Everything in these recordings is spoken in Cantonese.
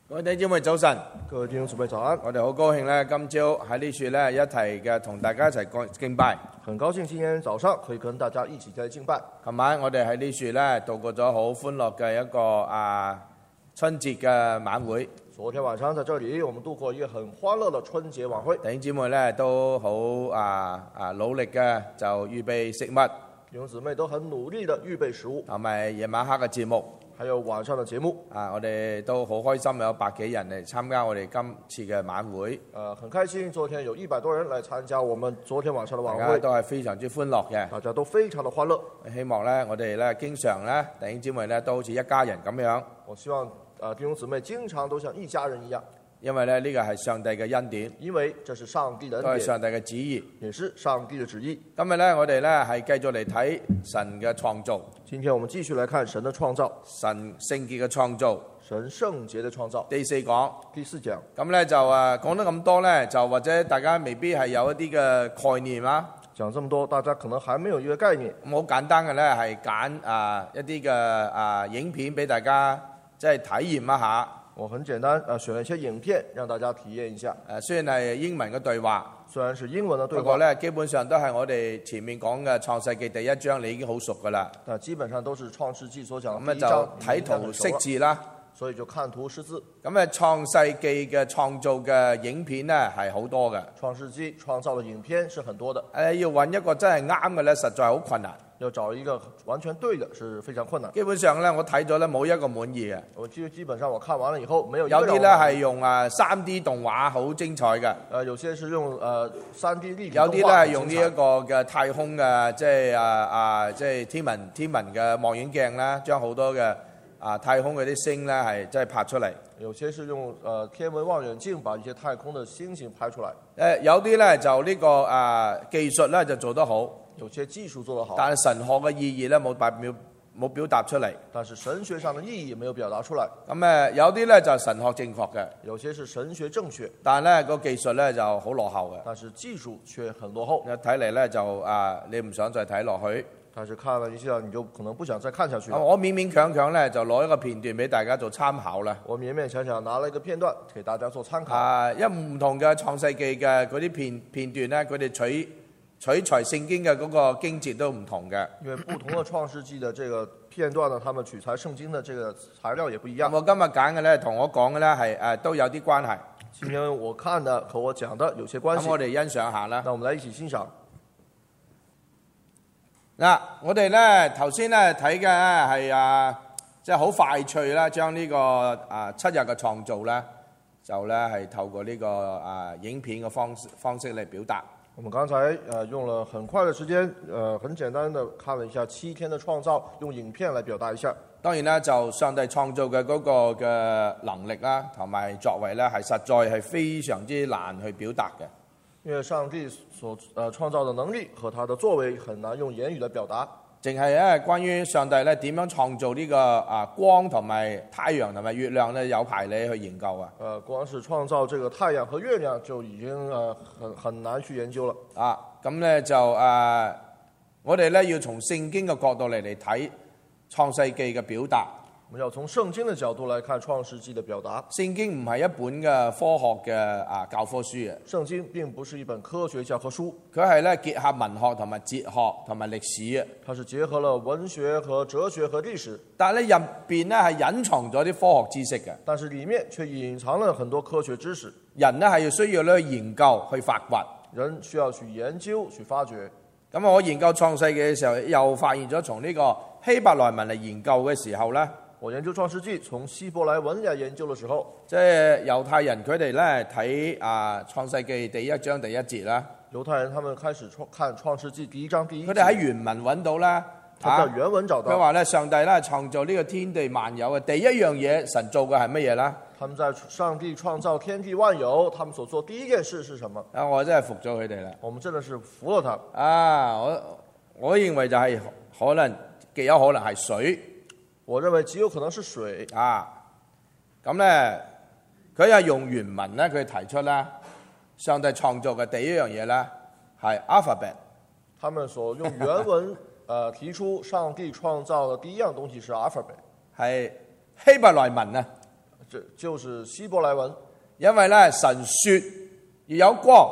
各位弟兄姊妹早晨， 各位弟兄姊妹早安！ 我哋好高興咧，今朝喺呢處咧一齊嘅同大家一齊敬拜。 很高興今天早上可以跟大家一起在敬拜。 琴晚我哋喺呢處咧度過咗好歡樂嘅一個春節嘅晚會。 昨天晚上在這裡，我們度過一個很歡樂的春節晚會。 弟兄姊妹咧都好努力嘅，就預備食物， 弟兄姊妹都很努力的預備食物， 同埋夜晚黑嘅節目。 還有晚上的節目。 我哋都好開心，有百幾人嚟參加我哋今次嘅晚會。 很開心，昨天有100多人來參加我們昨天晚上的晚會。 大家都係非常之歡樂嘅， 大家都非常的歡樂。 希望咧我哋咧經常咧弟兄姊妹咧都好似一家人咁樣。 我希望弟兄姊妹經常都像一家人一樣。 因為咧呢個係上帝嘅恩典， 因為這是上帝的恩典， 都係上帝嘅旨意， 也是上帝的旨意。 今日咧我哋咧係繼續嚟睇神嘅創造。 今天我們繼續來看神的創造， 神聖潔嘅創造， 神聖潔的創造。 第四講，咁咧就講得咁多咧，就或者大家未必係有一啲嘅概念啦。 講這麼多，大家可能還沒有一個概念。 咁好簡單嘅咧，係揀一啲嘅影片俾大家即係體驗一下。 我很簡單選了一些影片讓大家體驗一下。 雖然係英文嘅對話， 雖然是英文的對話， 不過咧基本上都係我哋前面講嘅創世記第1章，你已經好熟噶啦。 但基本上都是創世記所講咁就睇圖識字啦，所以就看圖識字。咁創世記嘅創造嘅影片咧係好多嘅。 創世記創造嘅影片是很多的。 要揾一個真係啱嘅咧，實在好困難。 要找一個完全對的是非常困難。 基本上咧，我睇咗咧冇一個滿意嘅。 我基本上我看完了以後，沒有一個。 有啲咧係用3D 動畫，好精彩嘅。 有些是用3D 立體動畫。 有啲咧係用呢一個嘅太空嘅，即係天文嘅望遠鏡啦，將好多嘅太空嗰啲星咧係即係拍出嚟。 有些是用天文望遠鏡把一些太空的星星拍出來。 有啲咧就呢個技術咧就做得好。 有些技術做得好， 但係神學嘅意義咧冇表達出嚟。 但是神學上的意義沒有表達出來。 咁有啲咧就神學正確嘅， 有些是神學正確， 但係咧個技術咧就好落後嘅。 但是技術卻很落後。 睇嚟咧就你唔想再睇落去。 但是看了一下，你就可能不想再看下去了。 我勉勉強強咧就攞一個片段俾大家做參考啦。 我勉勉強強拿了一個片段給大家做參考。 因為唔同嘅創世記嘅嗰啲片段咧，佢哋取材聖經嘅嗰個經節都唔同嘅。 因為不同的創世記的這個片段呢，他們取材聖經的這個材料也不一樣。 我今日揀嘅咧，同我講嘅咧係都有啲關係。 今天我看的和我講的有些關係。 咁我哋欣賞下啦。 那我們來一起欣賞。 嗱，我哋咧頭先咧睇嘅係即係好快脆啦，將呢個7日嘅創造咧，就咧係透過呢個影片嘅方式嚟表達。 我們剛才用了很快的時間，很簡單的看了一下7天的創造，用影片來表達一下。 當然啦，就上帝創造嘅嗰個嘅能力啦，同埋作為咧，係實在係非常之難去表達嘅。 因為上帝所創造的能力和他的作為很難用言語來表達。 淨係關於上帝咧點樣創造呢個光同埋太陽同埋月亮咧，有排你去研究啊。 光是創造這個太陽和月亮就已經很難去研究了。 咁咧就我哋咧要從聖經嘅角度嚟睇創世記嘅表達。 我們要從聖經的角度來看創世記的表達。 聖經唔係一本嘅科學嘅教科書啊。聖經並不是一本科學教科書， 佢係咧結合文學同埋哲學同埋歷史啊。 它是結合了文學和哲學和歷史。 但係咧入邊咧係隱藏咗啲科學知識嘅。 但是裡面卻隱藏了很多科學知識。 人咧係需要咧研究去發掘。 人需要去研究去發掘。 咁我研究創世記嘅時候，又發現咗從呢個希伯來文嚟研究嘅時候咧。 我研究創世記，從希伯來文嚟研究嘅時候， 即係猶太人佢哋咧睇創世記第1章第1節啦。 猶太人他們開始看創世記第1章第1節。 佢哋喺原文揾到啦。 原文找到。 佢話咧，上帝咧創造呢個天地萬有嘅第一樣嘢，神做嘅係乜嘢啦？ 他們在上帝創造天地萬有，他們所做第一件事是什麼？ 我真係服咗佢哋啦。 我們真的是服了他。 我認為就係極有可能係水。 我認為極有可能是水。 咁咧，佢係用原文咧，佢提出啦，上帝創造嘅第一樣嘢咧係 alphabet。 他們所用原文提出上帝創造的第一樣東西是 alphabet， 係希伯來文啊。 这就是希伯來文。 因為咧神說要有光，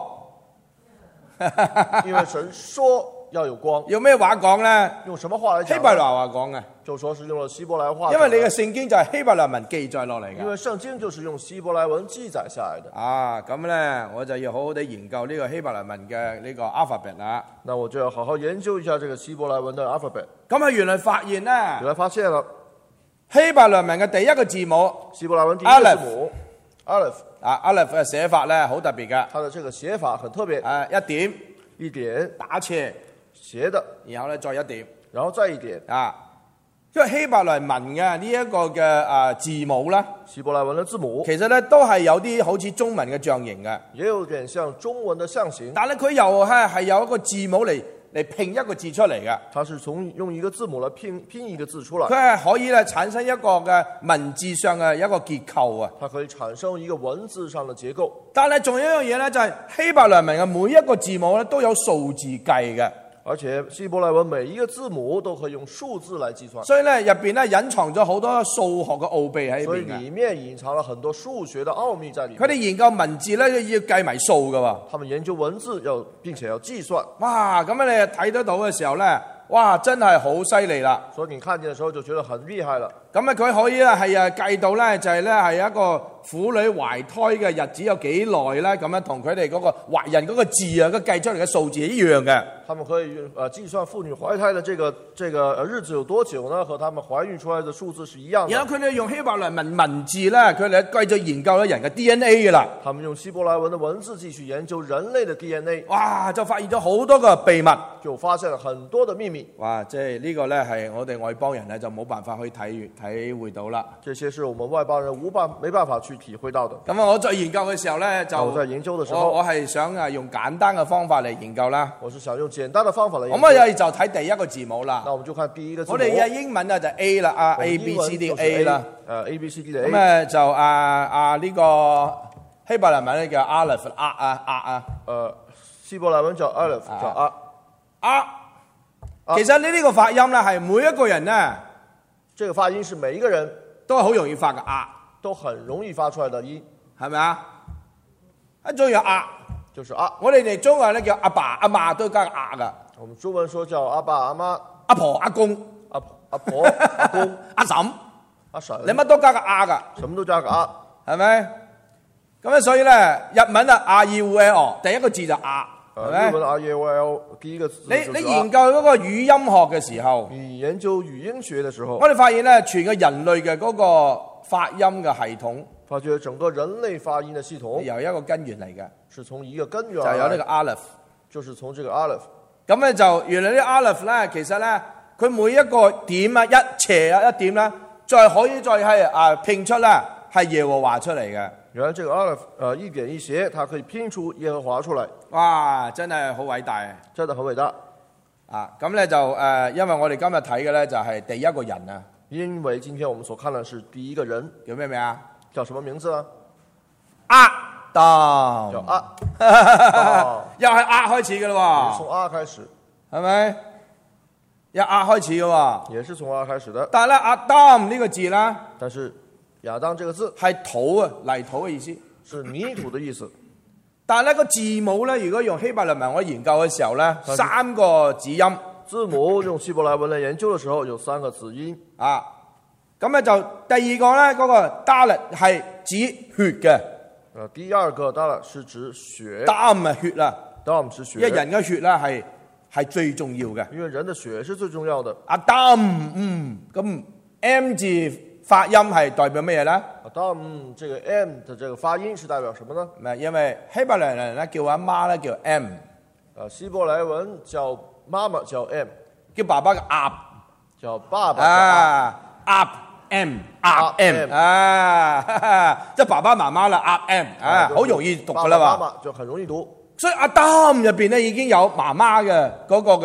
因為神說要有光， 用咩話講咧？ 用什麼話來講？ 希伯來話講嘅， 就說是用了希伯來話。 因為你嘅聖經就係希伯來文記載落嚟嘅。 因為聖經就是用希伯來文記載下來的。 咁咧我就要好好地研究呢個希伯來文嘅呢個 alphabet 啦。 那我就要好好研究一下這個希伯來文的 alphabet。 咁原來發現咧， 原來發現了希伯來文嘅第一個字母， 希伯來文第一個字母 Aleph。 Aleph 嘅寫法咧好特別嘅。 它的這個寫法很特別。 一點打斜斜的， 然後咧再一點， 然後再一點。 因為希伯來文嘅呢一個嘅字母啦， 希伯來文嘅字母其實咧都係有啲好似中文嘅象形嘅， 也有點像中文嘅象形。 但係佢又係有一個字母嚟拼一個字出嚟嘅。 它是用一個字母嚟拼一個字出來。 佢係可以咧產生一個嘅文字上嘅一個結構啊。 它可以產生一個文字上嘅結構。 但係仲有一樣嘢咧，就係希伯來文嘅每一個字母咧都有數字計嘅。 而且希伯來文每一個字母都可以用數字來計算， 所以咧入邊咧隱藏咗好多數學嘅奧秘喺入邊嘅。 所以裏面隱藏了很多數學的奧秘在裏面。 佢哋研究文字咧要計埋數㗎喎。 他們研究文字並且要計算。 哇！咁你睇得到嘅時候咧，哇！真係好犀利啦。 所以你看見嘅時候就覺得很厲害了。 咁佢可以咧係計到咧就係咧係一個婦女懷胎嘅日子有幾耐咧，咁樣同佢哋嗰個懷孕嗰個字啊，個計出嚟嘅數字一樣嘅。 他們可以計算婦女懷胎的這個日子有多久呢？和他們懷孕出來的數字是一樣的。 然後佢哋用希伯來文字咧，佢哋繼續研究咗人嘅 DNA 嘅啦。 他們用希伯來文的文字繼續研究人類的 DNA。 哇！就發現咗好多個秘密， 就發現了很多的秘密。 哇！即係呢個咧係我哋外邦人咧就冇辦法去體會到啦。 這些是我們外邦人沒辦法去體會到的。 咁我在研究嘅時候咧， 我在研究的時候， 我係想用簡單嘅方法嚟研究啦。 我是想用簡單的方法嚟研究。 咁我又就睇第一個字母啦。 那我們就看第一個字母。 我哋嘅英文啊就 A 啦，A B C D A 啦。 A B C D 的 A。 咁就呢個希伯來文咧叫 Aleph 希伯來文叫 Aleph 叫其實呢個發音咧係每一個人咧， 這個發音是每一個人都係好容易發嘅都很容易發出來的音， 係咪啊？一種有就是我哋中國人咧叫阿爸阿媽都加噶。 我們中文說叫阿爸阿媽、 阿婆阿公、 阿婆阿公、 阿嬸、 阿嬸， 你乜都加個噶， 什麼都加個係咪？咁所以咧日文R-E-U-L 第一個字就係咪？ 日文 R-E-U-L 第一個字就是你研究嗰個語音學嘅時候， 你研究語音學嘅時候， 我哋發現咧全個人類嘅嗰個發音嘅系統， 發覺整個人類發音嘅系統由一個根源嚟嘅， 是從一個根源， 就有呢個 Aleph， 就是從這個 Aleph。 咁咧就原來呢 Aleph 咧，其實咧佢每一個點啊、一斜啊、一點啦，再可以再係拼出咧係耶和華出嚟嘅。 原來這個 Aleph 一點一斜，它可以拼出耶和華出來。 哇！真係好偉大， 真的很偉大。 咁咧就因為我哋今日睇嘅咧就係第一個人啊。 因為今天我們所看的是第一個人， 叫咩名啊？ 叫什麼名字啊？ Adam， 叫又係開始嘅咯喎。 從開始， 係咪？由開始嘅喎。 也是從開始的。 但係咧，Adam 呢個字咧， 但是亞當這個字係土啊，泥土嘅意思， 是泥土的意思。 但係咧個字母咧，如果用希伯來文我研究嘅時候咧，3個子音。 字母用希伯來文嚟研究嘅時候有3個子音。 咁咧就第二個咧嗰個 Dalet 係指血嘅。 第二個 Dalet 是指血。 Dam 係血啦。 Dam 是血。 因為人嘅血咧係最重要嘅。 因為人的血是最重要的。 Adam，咁 M 字發音係代表咩嘢咧 ？Adam 這個 M 的這個發音是代表什麼呢？ 唔係，因為希伯來人咧叫阿媽咧叫 M。 希伯來文叫媽媽叫 M， 叫爸爸嘅 Ab， 叫爸爸 Ab M Ab M 即係爸爸媽媽啦 Ab M 好容易讀噶啦嘛。 媽媽就很容易讀。 所以Adam入邊咧已經有媽媽嘅嗰個嘅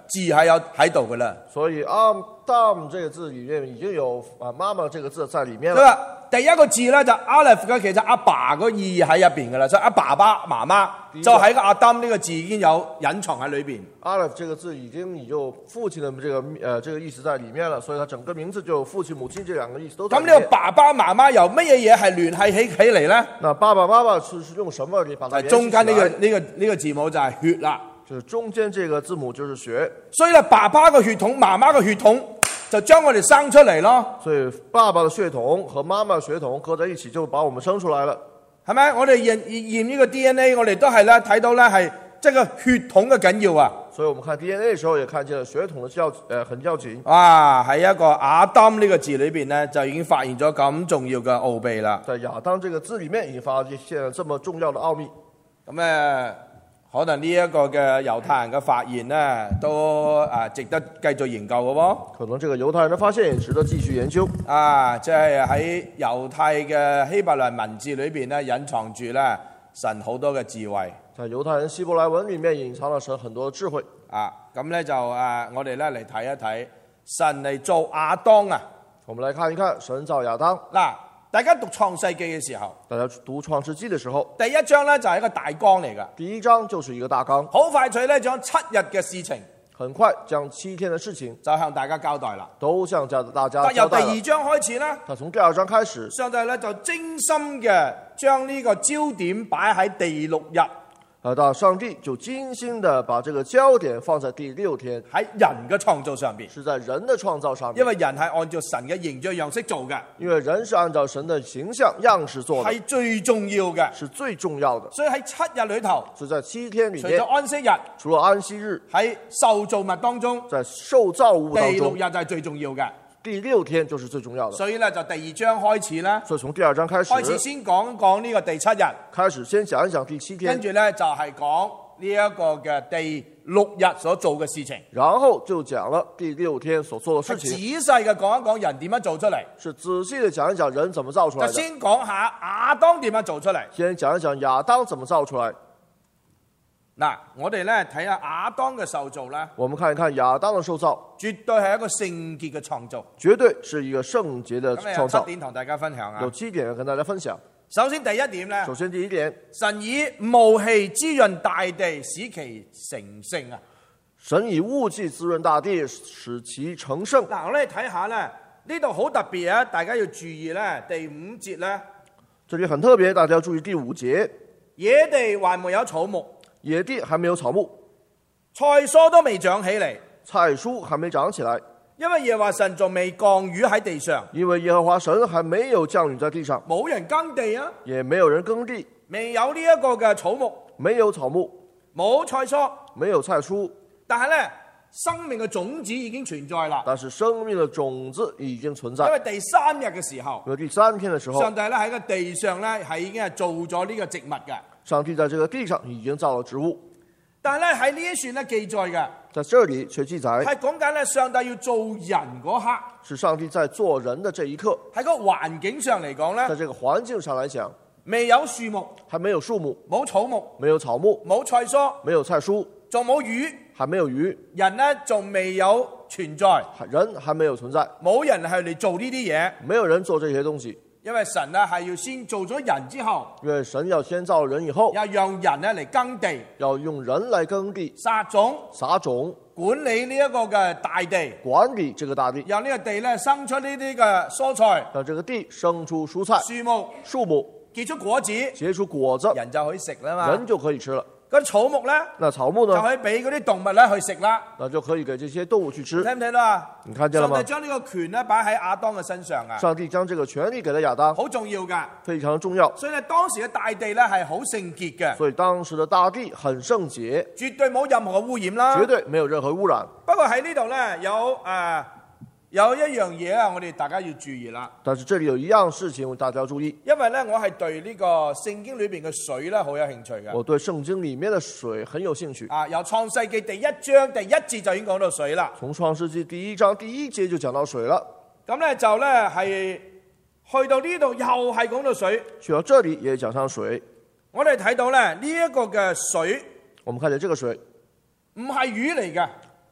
字喺度噶啦， 所以 Adam 這個字裏面已經有媽媽這個字在裏面對了。 吧？第一個字咧就 Aleph 嘅，其實阿爸個意義喺入邊噶啦，所以阿爸爸媽媽就喺個阿當呢個字已經有隱藏喺裏邊。 Aleph 這個字已經有父親的這個意思在裏面了，所以它整個名字就有父親母親這兩個意思都在裏面。 咁呢個爸爸媽媽由乜嘢嘢係聯繫起嚟咧？ 那爸爸媽媽是用什麼嚟把它聯繫起來？ 中間呢個字母就係血啦， 就是中間這個字母就是血。 所以咧爸爸個血統、媽媽個血統就將我哋生出嚟咯。 所以爸爸的血統和媽媽的血統合在一起，就把我們生出來了。 係咪？我哋驗呢個 DNA，我哋都係咧睇到咧係即係個血統嘅緊要啊！ 所以我們看 DNA 嘅時候，也看見了血統的很要緊。 哇！喺一個亞當呢個字裏邊咧，就已經發現咗咁重要嘅奧秘啦。 在亞當這個字裏面，已經發現了這麼重要的奧秘。 咁可能呢一個嘅猶太人嘅發現咧，都值得繼續研究嘅喎。 可能這個猶太人的發現也值得繼續研究。 即係喺猶太嘅希伯來文字裏邊咧，隱藏住咧神好多嘅智慧。 在猶太人希伯來文裏面隱藏了神很多的智慧。 咁咧就我哋咧嚟睇一睇神嚟做亞當啊。 我們來看一看神造亞當。 嗱，大家讀創世記嘅時候， 大家讀創世記嘅時候， 第一章咧就係一個大綱嚟㗎。 第一章就是一個大綱， 好快脆咧將7日嘅事情， 很快將7天的事情就向大家交代啦。 都向大家由交代了。 第2章開始啦， 他從第2章開始， 上帝咧就精心嘅將呢個焦點擺喺第6日， 到上帝就精心的把這個焦點放在第6天， 喺人嘅創造上邊， 是在人的創造上面。 因為人係按照神嘅形象樣式做嘅， 因為人是按照神的形象樣式做的， 係最重要嘅， 是最重要的。 所以喺7日裏頭， 是在7天裏面除咗，安息日， 除了安息日， 喺受造物當中， 在受造物當第中， 6日就係最重要嘅。 第6天就是最重要的。 所以咧就第2章開始啦， 所以從第2章開始先講講呢個第7日， 開始先講一講第7天， 跟住咧就係講呢一個嘅第6日所做嘅事情， 然後就講了第6天所做的事情， 仔細嘅講一講人點樣做出嚟， 是仔細的講一講人怎麼造出來的。 就先講下亞當點樣做出嚟。 先講一講亞當怎麼造出來。 嗱，我哋咧睇下亞當嘅受造咧， 我們看一看亞當的受造， 絕對係一個聖潔嘅創造。 絕對是一個聖潔的咁有創造 7。點同大家分享啊有。7點要跟大家分享。 首先第一點咧， 首先第一點， 神以霧氣滋潤大地，使其成聖啊。 神以霧氣滋潤大地，使其成聖。 嗱，我哋睇下咧，呢度好特別啊，大家要注意咧，第5節咧， 這裡很特別，大家要注意第5節， 野地還沒有草木， 野地還沒有草木， 菜蔬都未長起嚟， 菜蔬還沒長起來， 因為耶和華神仲未降雨喺地上， 因為耶和華神還沒有降雨在地上， 冇人耕地啊， 也沒有人耕地， 未有呢一個嘅草木， 沒有草木， 冇菜蔬， 沒有菜蔬， 但係咧，生命嘅種子已經存在啦。 但是生命的種子已經存在。 因為第3日嘅時候， 因為第3天的時候， 上帝咧喺個地上咧係已經係做咗呢個植物嘅， 上帝在這個地上已經造了植物， 但係咧喺呢一段咧記載嘅在這裡卻記載係講緊咧上帝要做人嗰刻， 是上帝在做人的這一刻， 喺個環境上嚟講咧， 在這個環境上來講， 未有樹木， 還沒有樹木， 冇草木， 沒有草木， 冇菜蔬， 沒有菜蔬， 仲冇魚， 還沒有魚， 人咧仲未有存在， 人還沒有存在， 冇人係嚟做呢啲嘢， 沒有人做這些東西， 因為神咧係要先做咗人之後， 因為神要先造人以後， 又讓人咧嚟耕地、 要用人來耕地、 撒種、 撒種、 管理呢一個嘅大地， 管理這個大地， 讓呢個地咧生出呢啲嘅蔬菜、 讓這個地生出蔬菜、 樹木， 樹木， 結出果子， 結出果子， 人就可以食啦嘛。 人就可以吃了。 嗰啲草木咧那草木呢？ 就可以俾嗰啲動物咧去食啦。 那就可以給這些動物去吃。 聽唔聽到啊？ 你看見了嗎？ 上帝將呢個權咧擺喺亞當嘅身上啊， 上帝將這個權利給了亞當， 好重要噶。 非常重要。 所以咧當時嘅大地咧係好聖潔嘅， 所以當時的大地很聖潔， 絕對冇任何污染啦。 絕對沒有任何污染。 不過喺呢度咧有一樣嘢啊，我哋大家要注意啦。 但是這裡有一樣事情大家要注意， 因為咧我係對呢個聖經裏邊嘅水咧好有興趣嘅。 我對聖經裡面的水很有興趣。 由創世記第1章第1節就已經講到水啦。 從創世記第1章第1節就講到水了。 咁咧就咧係去到呢度又係講到水。 去到這裡也講上水。 我哋睇到咧呢一個嘅水， 我們看見這個水唔係魚嚟嘅，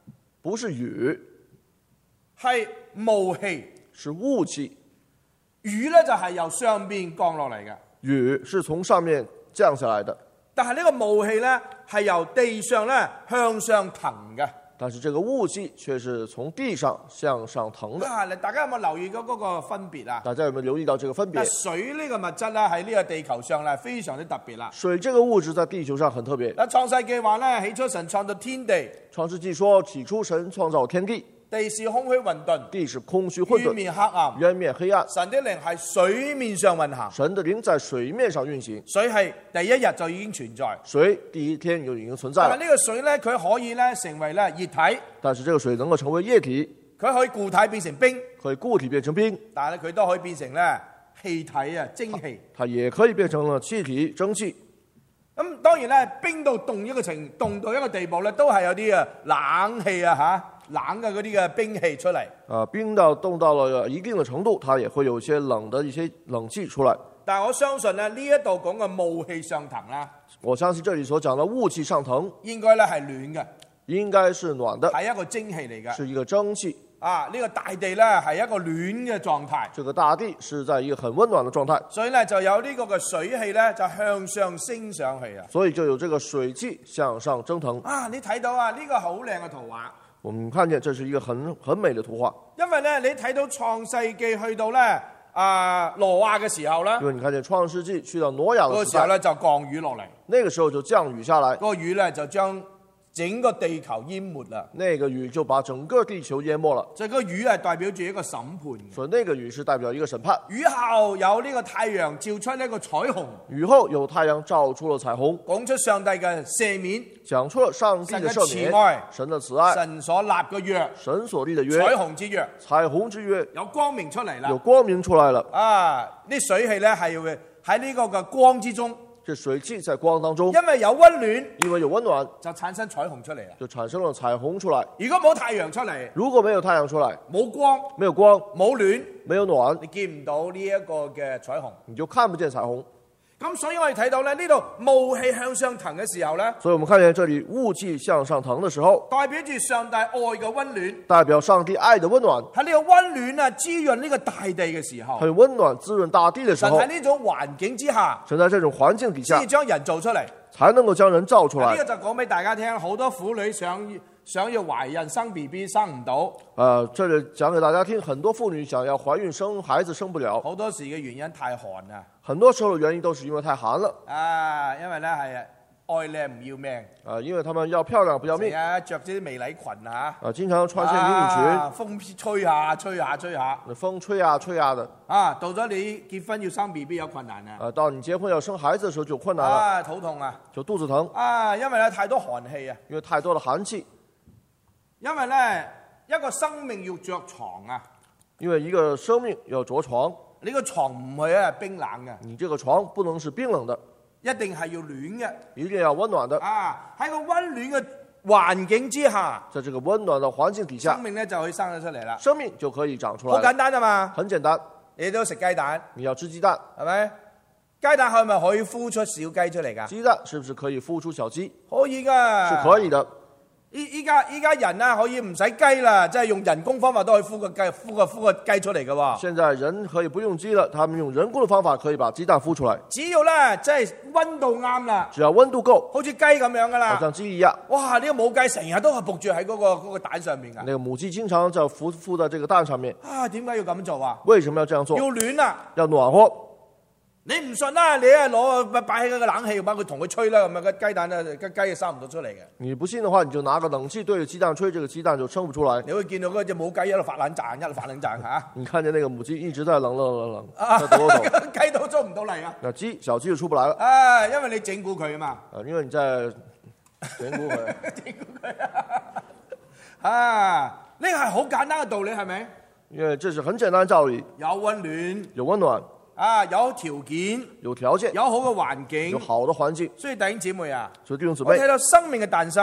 不是雨， 係霧氣。 是霧氣。 雨咧就係由上邊降落嚟嘅， 雨是從上面降下來的， 但係呢個霧氣咧係由地上咧向上騰嘅。 但是這個霧氣卻是從地上向上騰的。 大家有冇留意過嗰個分別啊？ 大家有沒有留意到這個分別？ 水呢個物質咧喺呢個地球上咧非常之特別啦。 水這個物質在地球上很特別。 創世記話咧，起初神創造天地。 創世記說，起初神創造天地。 地是空虛混沌， 地是空虛混沌， 淵面黑暗， 淵面黑暗。 神的靈喺水面上運行， 神的靈在水面上運行。 水係第一日就已經存在， 水第一天就已經存在了。 但係呢個水咧，佢可以咧成為咧熱體， 但是這個水能夠成為液體， 佢可以固體變成冰， 可以固體變成冰， 但係咧佢都可以變成咧氣體啊蒸氣， 它也可以變成了氣體蒸汽。 咁當然咧冰到凍到一個地步咧，都係有啲啊冷氣啊嚇。冷嘅嗰啲嘅冰氣出嚟， 冰到凍到了一定的程度，它也會有一些冷的一些冷氣出來。 但係我相信咧呢一度講嘅霧氣上騰啦， 我相信這裡所講的霧氣上騰， 應該咧係暖嘅， 應該是暖的， 係一個蒸氣嚟嘅， 是一個蒸汽。 呢個大地咧係一個暖嘅狀態， 這個大地是在一個很溫暖的狀態， 所以咧就有呢個嘅水氣咧就向上升上去啊， 所以就有這個水氣向上蒸騰。 你睇到啊呢個好靚嘅圖畫。 我們看見這是一個很美的圖畫， 因為咧你睇到創世記去到咧挪亞嘅時候咧， 因為你看見創世記去到挪亞嘅時候咧就降雨落嚟， 那個時候就降雨下來， 個雨咧就將整個地球淹沒啦， 那個雨就把整個地球淹沒了。 所以個雨係代表住一個審判， 所以那個雨是代表一個審判。 雨後有呢個太陽照出呢個彩虹， 雨後有太陽照出了彩虹， 講出上帝嘅赦免， 講出了上帝的赦免，神的慈愛， 神所立嘅約， 神所立的約， 彩虹之約， 彩虹之約， 有光明出嚟啦， 有光明出來了。 啲水氣咧係會喺呢個嘅光之中。 這水氣在光當中， 因為有溫暖， 因為有溫暖， 就產生彩虹出嚟啦， 就產生了彩虹出來。 如果冇太陽出嚟， 如果沒有太陽出來， 冇光， 沒有光， 冇暖， 沒有暖， 你見唔到呢一個嘅彩虹， 你就看不見彩虹。 咁所以我哋睇到咧呢度霧氣向上騰嘅時候咧， 所以我們看見這裡霧氣向上騰的時候， 代表住上帝愛嘅溫暖， 代表上帝愛的溫暖。 喺呢個溫暖啊滋潤呢個大地嘅時候， 很溫暖滋潤大地的時候， 神喺呢種環境之下， 神在這種環境底下， 先將人造出嚟， 才能夠將人造出來。 呢個就講俾大家聽，好多婦女想要懷孕生 BB 生唔到， 這裡講給大家聽，很多婦女想要懷孕生孩子生不了， 好多時嘅原因太寒啊， 很多時候的原因都是因為太寒了。 因為咧係愛靚唔要命， 因為他們要漂亮不要命， 着啲美禮裙啊， 經常穿些迷你裙，風吹下吹下吹下， 風吹呀吹呀的， 到咗你結婚要生 BB 有困難啊， 到你結婚要生孩子的時候就困難了， 肚痛啊， 就肚子疼， 因為咧太多寒氣啊， 因為太多的寒氣， 因為咧一個生命要着床啊， 因為一個生命要着床， 你個床唔係冰冷嘅， 你這個床不能是冰冷的， 一定係要暖嘅， 一定要溫暖的， 喺個溫暖嘅環境之下， 在這個溫暖的環境底下， 生命咧就可以生咗出嚟啦， 生命就可以長出來， 好簡單啊嘛， 很簡單， 你都食雞蛋， 你要吃雞蛋， 係咪？雞蛋係咪可以孵出小雞出嚟噶？ 雞蛋是不是可以孵出小雞？ 可以噶， 是可以的。 依家人啊可以唔使雞啦，即係用人工方法都可以孵個雞出嚟噶。 現在人可以不用雞了，他們用人工的方法可以把雞蛋孵出來。 只要咧即係溫度啱啦， 只要溫度夠， 好似雞咁樣噶啦， 好像雞一樣。 哇！呢個母雞成日都係伏住喺嗰個蛋上面噶。 那個母雞經常就孵在這個蛋上面。 點解要咁做啊？ 為什麼要這樣做？ 要暖啊！ 要暖和。 你唔信啦，你攞擺喺個冷氣，把佢同佢吹啦，咁啊個雞蛋啊個雞就生唔到出嚟嘅。 你不信的話，你就拿個冷氣對着雞蛋吹，這個雞蛋就生不出來。 你會見到嗰隻母雞一路發冷戰，一路發冷戰嚇。 你看見那個母雞一直在冷，在抖抖。 雞都出唔到嚟啊！ 那小雞就出不來了。 因為你整蠱佢啊嘛。 因為你在整蠱佢。 整蠱佢呢個係好簡單嘅道理，係咪？ 因為這是很簡單的道理。 有溫暖， 有溫暖。 有條件， 有條件， 有好嘅環境， 有好的環境。 所以弟兄姊妹啊， 所以弟兄姊妹， 我睇到生命嘅誕生，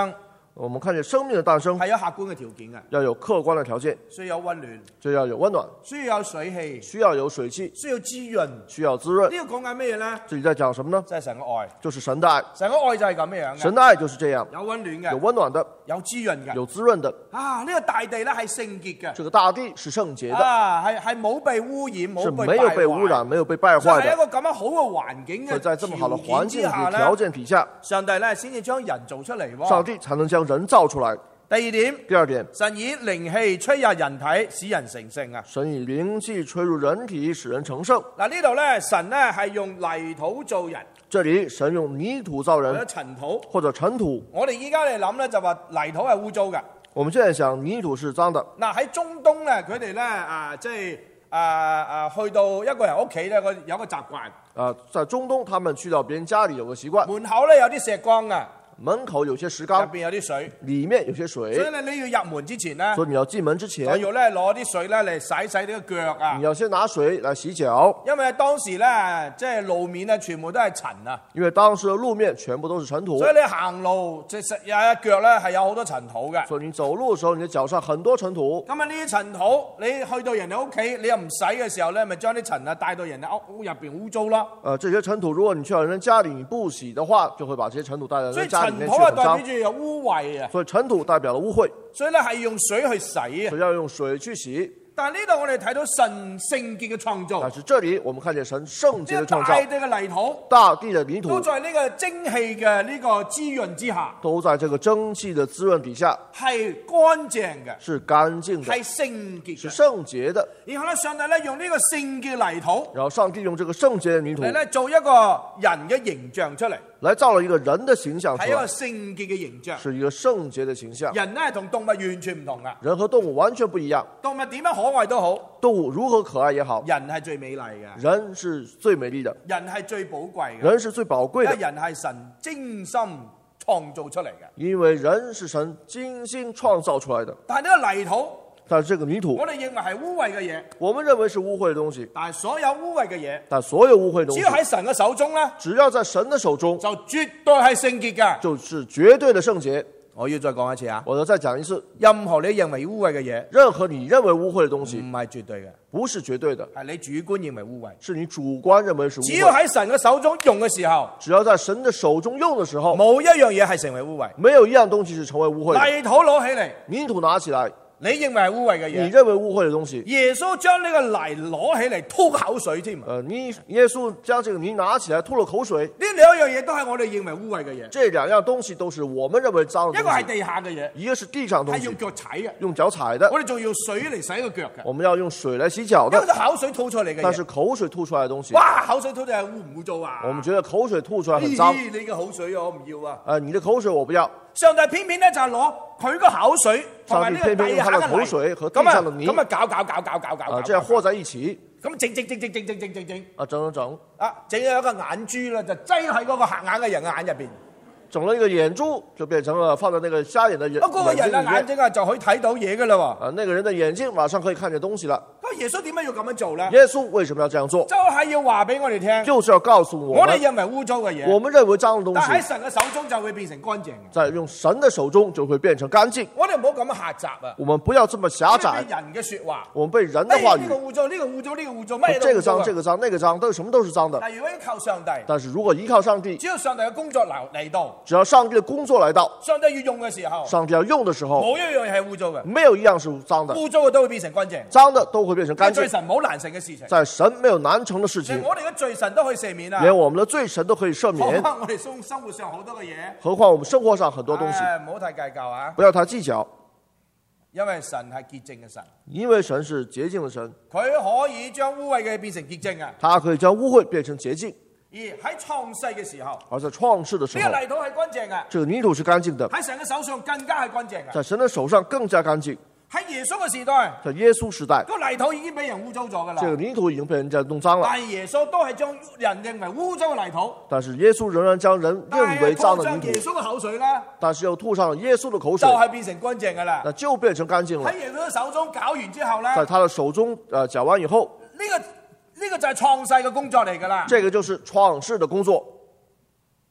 我們看見生命的誕生係有客觀嘅條件嘅， 要有客觀的條件， 需要有溫暖， 就要有溫暖， 需要有水氣， 需要有水氣， 需要滋潤。 需要滋潤。 呢個講緊咩嘢咧？ 這裡在講什麼呢？ 即係神嘅愛， 就是神的愛。 神嘅愛就係咁樣嘅， 神的愛就是這樣， 有溫暖嘅， 有溫暖的， 有滋潤嘅。 有滋潤的。 啊，呢個大地咧係聖潔嘅， 這個大地是聖潔的， 啊係冇被污染，冇被是沒有被污染、沒有被敗壞的。 係一個咁樣好嘅環境所以在這麼好的環境與條條件底下， 上帝咧先至將人做出嚟喎。 上帝才能將人造出來。 第二點， 第二點， 神以靈氣吹入人體，使人成聖啊！ 神以靈氣吹入人體，使人成聖。 嗱呢度咧，神咧係用泥土造人， 這裡神用泥土造或者人， 塵土。 或者塵土。 我哋依家嚟諗咧，就話泥土係污糟嘅。 我們現在想泥土是髒的。 嗱喺中東咧，佢哋咧即係去到一個人屋企咧，有個習慣。 在中東，他們去到別人家裡有個習慣， 門口咧有啲石缸啊， 門口有些石入缸， 邊有啲水， 裡面有些水， 所以咧你要入門之前咧， 所以你要進門之前， 就要咧攞啲水咧嚟洗你個腳啊你。要先拿水來洗腳， 因為當時咧即係路面咧全部都係塵啊， 因為當時的路面全部都是塵土， 所以你行路即係有一腳咧係有好多塵土嘅。 所以你走路的時候，你的腳上很多塵土。 咁啊呢啲塵土，你去到人哋屋企，你又唔洗嘅時候咧，咪將啲塵啊帶到人哋屋入邊污糟咯。 這些塵土，如果你去到人家裡，你不洗的話，就會把這些塵土帶到所以人家裡面去， 塵土啊很髒。 代表住有污穢啊， 所以塵土代表了污穢， 所以咧係用水去洗啊所。以要用水去洗。 但係呢度我哋睇到神聖潔嘅創造， 但是這裡我們看見神聖潔的創造， 大地嘅泥土大地的泥土都在呢個蒸汽嘅呢個滋潤之下， 都在這個蒸汽的滋潤底下， 係乾淨嘅， 是乾淨的， 係聖潔是嘅。 聖潔的。 然後咧，上帝咧用呢個聖潔泥土然後上帝用這個聖潔的泥土嚟咧做一個人嘅形象出嚟， 來造了一個人的形象出係一個來， 聖潔嘅形象。 是一個聖潔的形象。 人咧同動物完全唔同噶， 人和動物完全不一樣， 動物點樣可愛都好， 動物如何可愛也好， 人係最美麗嘅， 人是最美麗的， 人係最寶貴嘅， 人是最寶貴的， 因為人係神精心創造出嚟嘅。 因為人是神精心創造出來的。 但係呢個泥土， 但是這個泥土我，哋認為係污穢嘅嘢， 我們認為是污穢的東西， 但係所有污穢嘅嘢， 但所有污穢的只要東西， 喺神嘅手中咧， 只要在神的手中， 就絕對係聖潔嘅。 就是絕對的聖潔。 我要再講一次啊， 我要再講一次， 任何你認為污穢嘅嘢， 任何你認為污穢的東西， 唔係絕對嘅， 不是絕對的， 係你主觀認為污穢。 是你主觀認為是污只要穢。 喺神嘅手中用嘅時候， 只要在神的手中用的時候， 冇一樣嘢係成為污穢。 沒有一樣東西是成為污穢的。 泥土攞起嚟， 泥土拿起來， 你認為係污穢嘅嘢， 你認為污穢的東西， 耶穌將呢個泥攞起嚟吐口水添。呢耶穌將這個泥拿起來吐了口水。 兩樣嘢都係我哋認為污穢嘅嘢， 這兩樣東西都是我們認為髒的一個係東西， 地下嘅嘢， 一個是地上的東係用西， 腳踩嘅， 用腳踩的， 我哋仲要水嚟洗個腳嘅， 我們要用水來洗腳因為的。 口水吐出嚟嘅但是嘢， 口水吐出來的東西， 哇！口水吐出嚟污唔污糟啊？ 我們覺得口水吐出來很髒。 咦，你嘅口水我唔要啊！ 你的口水我不要。 上帝偏偏咧就係攞佢個口水同埋呢個地下上帝偏偏用他的口嘅泥， 水和地上的泥咁啊搞， 這樣和在一起， 咁整， 整， 整咗一個眼珠啦，就擠喺嗰個瞎眼嘅人嘅眼入邊。 整了一個眼珠，就變成了放在那個瞎眼的人嗰個人嘅眼眼睛裏面。 睛啊就可以睇到嘢噶啦喎。 那個人的眼睛馬上可以看見東西了。 咁耶穌點解要咁樣做咧？ 耶穌為什麼要這樣做？ 就係要話俾我哋聽， 就是要告訴我們， 我哋認為污糟嘅嘢， 我們認為髒的但喺東西， 神嘅手中就會變成乾淨嘅。 在用神的手中就會變成乾淨。 我哋唔好咁樣狹窄啊！ 我們不要這麼狹窄我哋俾，人嘅說話， 我們被人的話呢個語， 污糟，呢個污糟，呢個污糟，乜嘢都這個髒， 污糟啊這個髒，那個髒，都什麼都是髒的。 但如果靠上帝， 但是如果依靠上帝， 只要上帝嘅工作嚟到， 只要上帝的工作來到， 上帝要用嘅時候， 上帝要用的時候， 冇一樣嘢係污糟嘅， 沒有一樣是髒的， 污糟嘅都會變成乾淨。 髒的都會變成乾罪淨。 神冇難成嘅事情， 在神沒有難成的事情連，我哋嘅罪神都可以赦免啊！ 連我們的罪神都可以赦何免， 況我哋生活上好多嘅嘢， 何況我們生活上很多東西， 唔好太計較啊！ 不要太計較， 因為神係潔淨嘅神， 因為神是潔淨的神， 佢可以將污穢嘅變成潔淨啊！ 他可以將污穢變成潔淨。 而喺創世嘅時候， 而在創世的時候呢，個泥土係乾淨嘅， 這個泥土是乾淨的， 喺神嘅手上更加係乾淨嘅。 在神的手上更加乾淨。 喺耶穌嘅時代， 在耶穌時代， 個泥土已經俾人污糟咗噶啦這。個泥土已經被人家弄髒了， 但係耶穌都係將人認為污糟嘅泥土， 但是耶穌仍然將人認為髒的泥土， 但係耶穌嘅口水啦， 但是又吐上了耶穌的口就水， 係變成乾淨噶啦。 那就變成乾淨了喺。耶穌嘅手中搞完之後咧， 在他的手中攪完以後， 呢個就係創世嘅工作嚟噶啦。 這個就是創世的工作。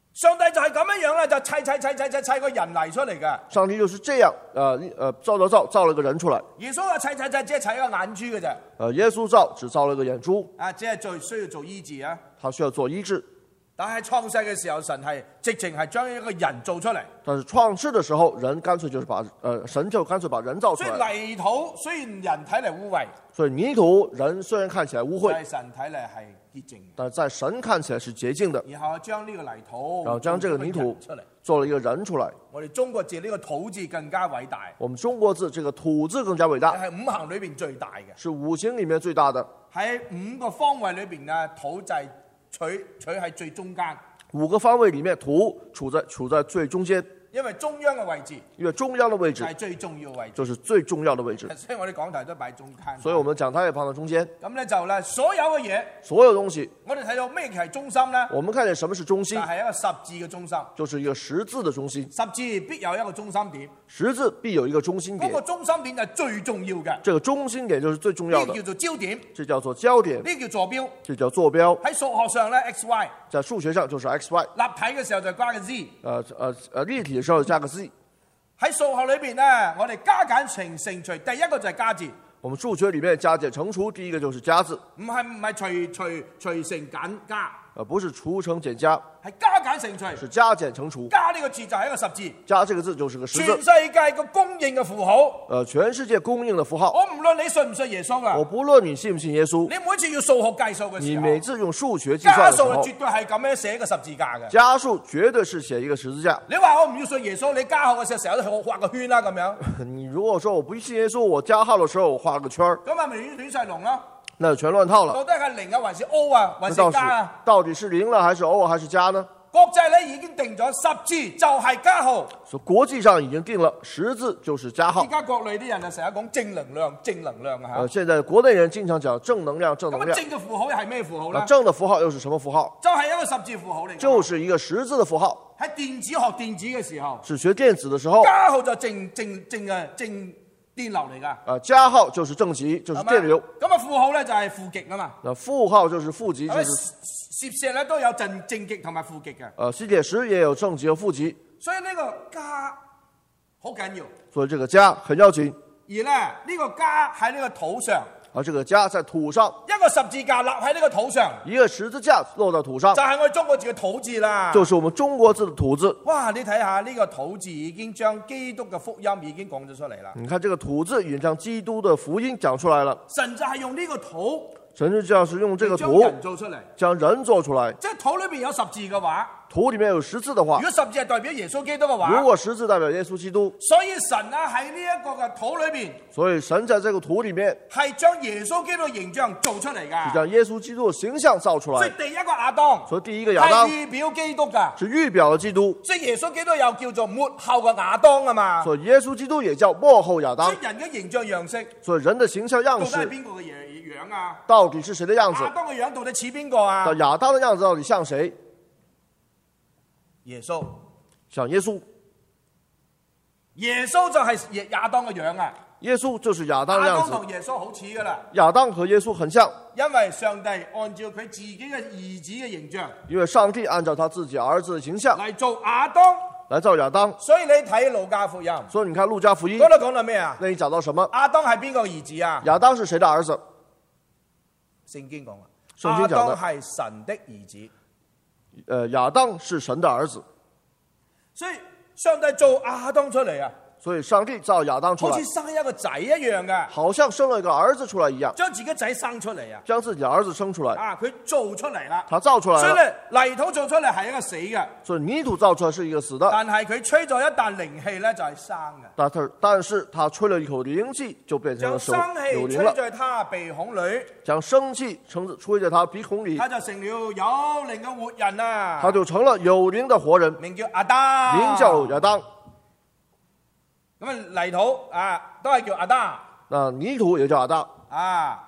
上帝就係咁樣啦，就砌個人嚟出嚟嘅。 上帝就是這樣，造了個人出來。 耶穌話砌，只係砌一個眼珠嘅啫。 耶穌只造了個眼珠。 只係需要做醫治啊。 他需要做醫治。 但係創世嘅時候，神係直情係將一個人做出嚟。 但是創世的時候，神就乾脆把人造出來。 所以泥土雖然人睇嚟污穢， 所以泥土人雖然看起來污穢， 但係神睇嚟係潔淨。 但是在神看起來是潔淨的。 然後將呢個泥土， 然後將這個泥土出嚟， 做了一個人出來。 我哋中國字呢個土字更加偉大。 我們中國字這個土字更加偉大， 係五行裏邊最大嘅， 是五行裏面最大的。 喺5個方位裏邊呢，土就係取喺最中間。 5個方位裏面，土處在最中間。 因為中央嘅位置， 因為中央的位置係最重要嘅位置， 就是最重要的位置。 所以我哋講台都擺中間。 所以我們講台也放在中間。 咁咧就咧，所有嘅嘢， 所有東西， 我哋睇到咩係中心咧？ 我們看見什麼是中心？ 就係一個十字嘅中心， 就是一個十字的中心。 十字必有一個中心點， 十字必有一個中心點。 嗰個中心點就係最重要嘅。 這個中心點就是最重要的。 呢叫做焦點， 這叫做焦點。 呢叫坐標， 這叫坐標。 喺數學上咧 ，x、y， 在數學上就是 x、y。 立體嘅時候就加個 z。 立體嘅時候加個 z。 喺數學裏邊咧，我哋加減乘除，第一個就係加字。 我們數學裏面加減乘除，第一個就是加字。 唔係除乘減加。 不是除乘減加， 係加減乘除， 是加減乘除。 加呢個字就係一個十字， 加這個字就是個十字。 全世界個公認嘅符號， 全世界公認的符號。 我唔論你信唔信耶穌啊， 我不論你信唔信耶穌， 你每次要數學計數嘅時候， 你每次用數學計算嘅時候， 加數絕對係咁樣寫一個十字架嘅。 加數絕對是寫一個十字架。 你話我唔要信耶穌，你加號嘅時候成日都畫個圈啦咁樣。 你如果說我不信耶穌，我加號嘅時候我畫個圈兒， 咁係咪亂晒龍咯？ 那就全亂套了。 到底係零啊，還是 O 啊，還是加啊？ 到底是零了，還是 O 還是加呢？ 國際咧已經定咗十字就係加號， 所以國際上已經定了十字就是加號。 而家國內啲人啊成日講正能量啊嚇。 現在國內人經常講正能量。 咁正嘅符號係咩符號咧？ 正的符號又是什麼符號？ 就係一個十字符號嚟。 就是一個十字的符號。 喺電子學電子嘅時候， 是學電子的時候， 加號就正電流嚟噶。 加號就是正極，就是電流。 咁啊負號咧就係負極啊嘛。 那負號就是負極，就是攝石咧都有正極同埋負極嘅。 吸鐵石也有正極和負極。 所以呢個加好緊要。 所以這個加很要緊。 而咧呢個加喺呢個土上。 而這個加在土上， 一個十字架立喺呢個土上， 一個十字架落到土上， 就係我哋中國字嘅土字啦。 就是我們中國字的土字。 哇！你睇下呢個土字已經將基督嘅福音已經講咗出嚟啦。 你看這個土字已經將基督的福音講出來了。 神就係用呢個土， 神就係用這個土將人做出嚟， 將人做出來。 即係土裏邊有十字嘅話， 土裏面有十字的話， 如果十字係代表耶穌基督嘅話， 如果十字代表耶穌基督， 所以神啊喺呢一個嘅土裏邊， 所以神在這個土裏面係將耶穌基督嘅形象做出嚟噶， 是將耶穌基督的形象造出來。 所以第一個亞當， 所以第一個亞當係預表基督噶， 是預表了基督。 所以耶穌基督又叫做末後嘅亞當啊嘛。 所以耶穌基督也叫末後亞當。 所以人嘅形象樣式， 所以人的形象樣式， 到底係邊個嘅樣啊？ 到底是誰的樣子？ 亞當嘅樣到底似邊個啊？ 亞當的樣子到底像誰？ 耶穌， 像耶穌。 耶穌就係亞當嘅樣啊！ 耶穌就是亞當嘅樣子。 亞當同耶穌好似噶啦。 亞當和耶穌很像， 因為上帝按照佢自己嘅兒子嘅形象， 因為上帝按照他自己兒子嘅形象嚟做亞當， 來造亞當。 所以你睇路加福音， 所以你看路加福音， 嗰度講到咩啊？ 那你找到什麼？ 亞當係邊個兒子啊？ 亞當是誰的兒子？ 聖經講啦， 聖經講的亞當係神的兒子。 亞當是神的兒子， 所以上帝做亞當出嚟啊！ 所以上帝造亞當出來， 好似生一個仔一樣嘅， 好像生了一個兒子出來一樣， 將自己仔生出嚟啊！ 將自己的兒子生出來啊，佢做出嚟啦， 他造出來了。 所以咧泥土做出嚟係一個死嘅， 所以泥土造出來是一個死的， 但係佢吹咗一啖靈氣咧就係生嘅。 但是他吹了一口靈氣就變成了將生氣吹在他鼻孔裏， 將生氣吹在他鼻孔裏， 他就成了有靈嘅活人啊！ 他就成了有靈的活人， 名叫亞當， 名叫亞當。 咁啊泥土啊都係叫亞當， 那泥土也叫亞當啊，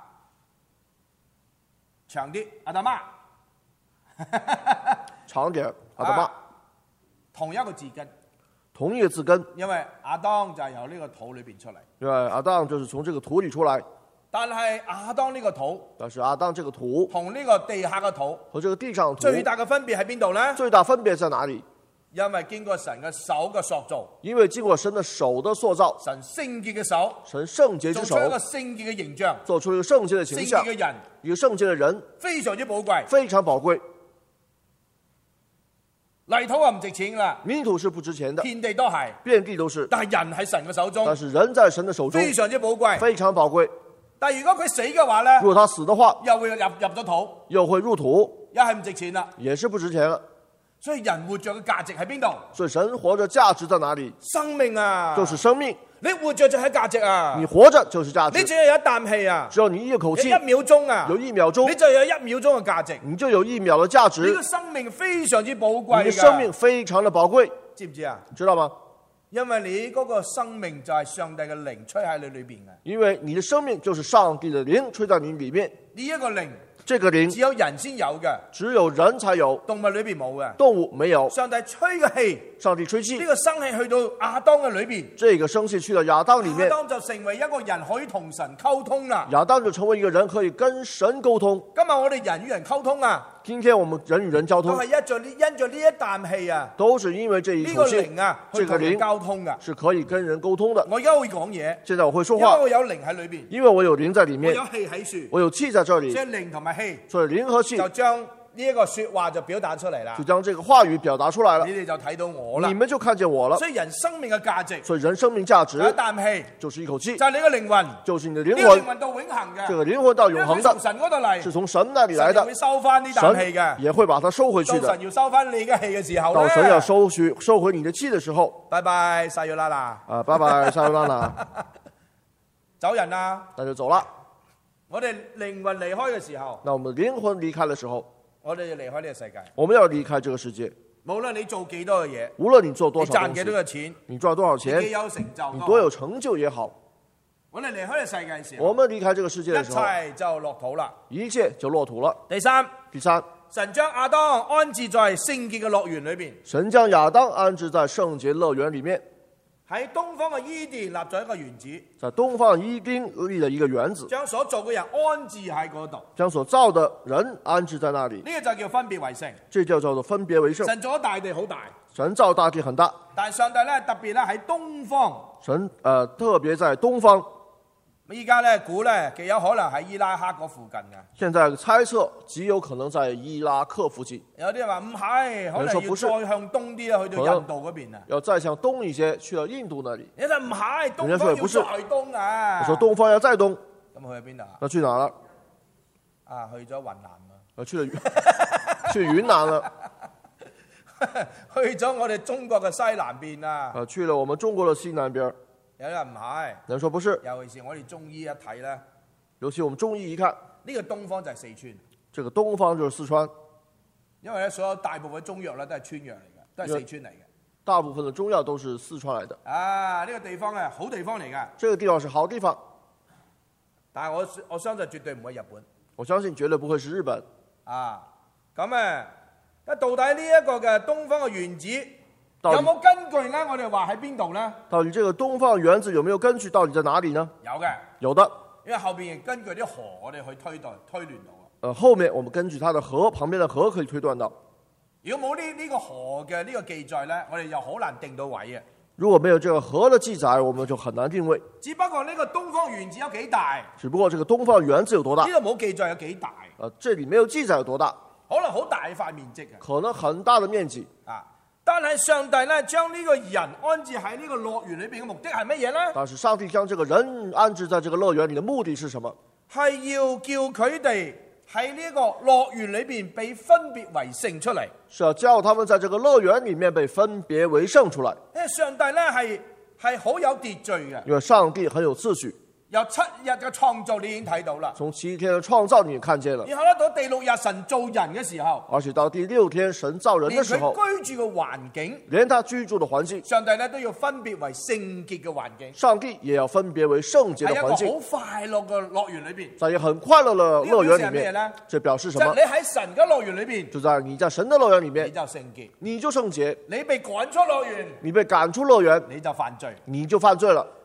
長啲亞當媽， 長點亞當媽， 同一個字根， 同一個字根， 因為亞當就係由呢個土裏邊出嚟， 因為亞當就是從這個土裏出來。 但係亞當呢個土但是亞當這個土同呢個地下嘅土和這個地上的土最大嘅分別喺邊度呢？ 最大分別在哪裡？ 因為經過神嘅手嘅塑造， 因為經過神的手的塑造， 神聖潔嘅手， 神聖潔之手做出一個聖潔嘅形象， 做出一個聖潔的形象， 聖潔嘅人， 一個聖潔的人非常之寶貴。 非常寶貴。 泥土啊唔值錢啦， 泥土是不值錢的， 遍地都係， 遍地都是。 但係人喺神嘅手中， 但是人在神的手中非常之寶貴。 非常寶貴。 但係如果佢死嘅話咧， 如果他死的話， 又會入咗土， 又會入土， 又係唔值錢啦。 也是不值錢了。 所以人活着嘅價值喺邊度？ 所以神活着價值在哪裡？ 生命啊， 就是生命。 你活着就係價值啊！ 你活着就是價值。 你只係有一啖氣啊！ 只要你一口氣， 有1秒鐘啊！ 有1秒鐘， 你就有1秒鐘嘅價值。 你就有1秒的價值。 你個生命非常之寶貴。 你的生命非常的寶貴， 知唔知啊？ 知道嗎？ 因為你嗰個生命就係上帝嘅靈吹喺你裏邊嘅。 因為你的生命就是上帝的靈吹在你裡面。 呢一個靈， 這個靈只有人先有嘅， 只有人才有， 動物裏邊冇嘅。 動物沒有。 上帝吹嘅氣， 上帝吹氣， 呢個生氣去到亞當嘅裏邊， 這個生氣去到亞當裡面， 亞當就成為一個人可以同神溝通啦。 亞當就成為一個人可以跟神溝通。 今日我哋人與人溝通啊， 今天我們人與人交通， 都係因着呢一啖氣啊， 都是因為這一呢個口氣， 靈啊，去同人溝通噶。 是可以跟人溝通的。 我而家會講嘢， 現在我會說因為話， 我有靈喺裏邊， 因為我有靈在裡面， 我有氣喺樹， 我有氣在這裡， 即係靈同埋氣， 所以靈和氣就將呢一個說話就表達出嚟啦就。將這個話語表達出來了， 你哋就睇到我啦你。們就看見我了。 所以人生命嘅價值， 所以人生命價值有一啖氣， 就是一口氣， 就係你嘅靈魂， 就是你的呢靈魂， 個靈魂到永恆嘅， 這個靈魂到永恆的因為佢從，神嗰度嚟， 是從神那裡來的神就會，收翻呢啖氣神嘅。 也會把它收回去的到神。要收翻你嘅氣嘅時候到神要咧， 收回你的氣的時候， 拜拜，撒約啦啦， 啊，拜拜，撒由那拉， 走人啦！ 那就走了。 我哋靈魂離開嘅時候， 那我們靈魂離開的時候， 我哋就離開呢個世界。 我們要離開這個世界。 無論你做幾多嘅嘢， 無論你做你多少賺幾多東西， 嘅錢， 你賺多少你幾錢， 有成就， 你多有成就也好， 我哋離開呢個世界嘅時候， 我們離開這個世界的一時候， 切就落土啦。 一切就落土了。 第三， 第三， 神將亞當安置在聖潔嘅樂園裏邊， 神將亞當安置在聖潔樂園裡面， 喺東方嘅伊甸立咗一個園子， 在東方伊甸立了一個園子， 將所做嘅人安置喺嗰度。 將所造的人安置在那裡， 呢個就叫分別為聖。 這就叫做分別為聖。 神做咗大地好大， 神造大地很大， 但係上帝咧特別咧喺東方。 神特別在東方。 依家咧估咧極有可能喺伊拉克嗰附近嘅。 現在猜測極有可能在伊拉克附近， 有啲人話唔係，可能要再向東啲咧，去到印度嗰邊啊。 要再向東一些，去到印度那裡。 你就唔係，東方要再東啊。 我說東方要再東， 咁去邊度啊？ 那去哪了？ 啊，去咗雲南啊。 去了去雲南了。 去咗我哋中國嘅西南邊啊。 去了我們中國的西南邊。 有人唔係， 有人說不是， 尤其是我哋中醫一睇咧， 尤其我們中醫一看， 呢個東方就係四川。 這個東方就是四川， 因為咧所有大部分中藥咧都係川藥嚟嘅，都係四川嚟嘅。 大部分的中藥都是四川來的。 啊，呢個地方係好地方嚟㗎。 這個地方是好地方， 但係我相信絕對唔會日本。 我相信絕對不會是日本。 啊，咁啊，到底呢一個嘅東方嘅原子有冇根據咧？我哋話喺邊度咧？ 到底這個東方原子有沒有根據？到底在哪裡呢？ 有嘅， 有的。 因為後邊根據啲河，我哋去推斷到。 後面我們根據它的河，旁邊的河可以推斷到。 如果冇呢個河嘅呢個記載咧，我哋又好難定到位嘅。 如果沒有這個河的記載，我們就很難定位。 只不過呢個東方原子有幾大？ 只不過這個東方原子有多大？ 呢度冇記載有幾大？ 這裡沒有記載有多大？ 可能好大塊面積嘅。 可能很大的面積。 啊！但係上帝咧將呢個人安置喺呢個樂園裏邊嘅目的係乜嘢咧？ 但是上帝將這個人安置在這個樂園裡的目的是什麼？ 係要叫佢哋喺呢個樂園裏邊被分別為聖出嚟。 是要叫他們在這個樂園裡面被分別為聖出來。 因為上帝咧係好有秩序嘅。 因為上帝很有秩序。 由7日嘅創造你已經睇到啦。 從7天的創造你也看見了。 然後咧到第6日神造人嘅時候， 而且到第6天神造人的時候， 連佢居住嘅環境， 連他居住的環境， 上帝咧都要分別為聖潔嘅環境。 上帝也要分別為聖潔的環境。 喺一個好快樂嘅樂園裏邊， 在一個很快樂的樂園裡面，這表示什麼？ 你喺神嘅樂園裏邊， 就在你在神的樂園裡面， 你就聖潔， 你就聖潔。 你被趕出樂園， 你被趕出樂園， 你就犯罪， 你就犯罪了。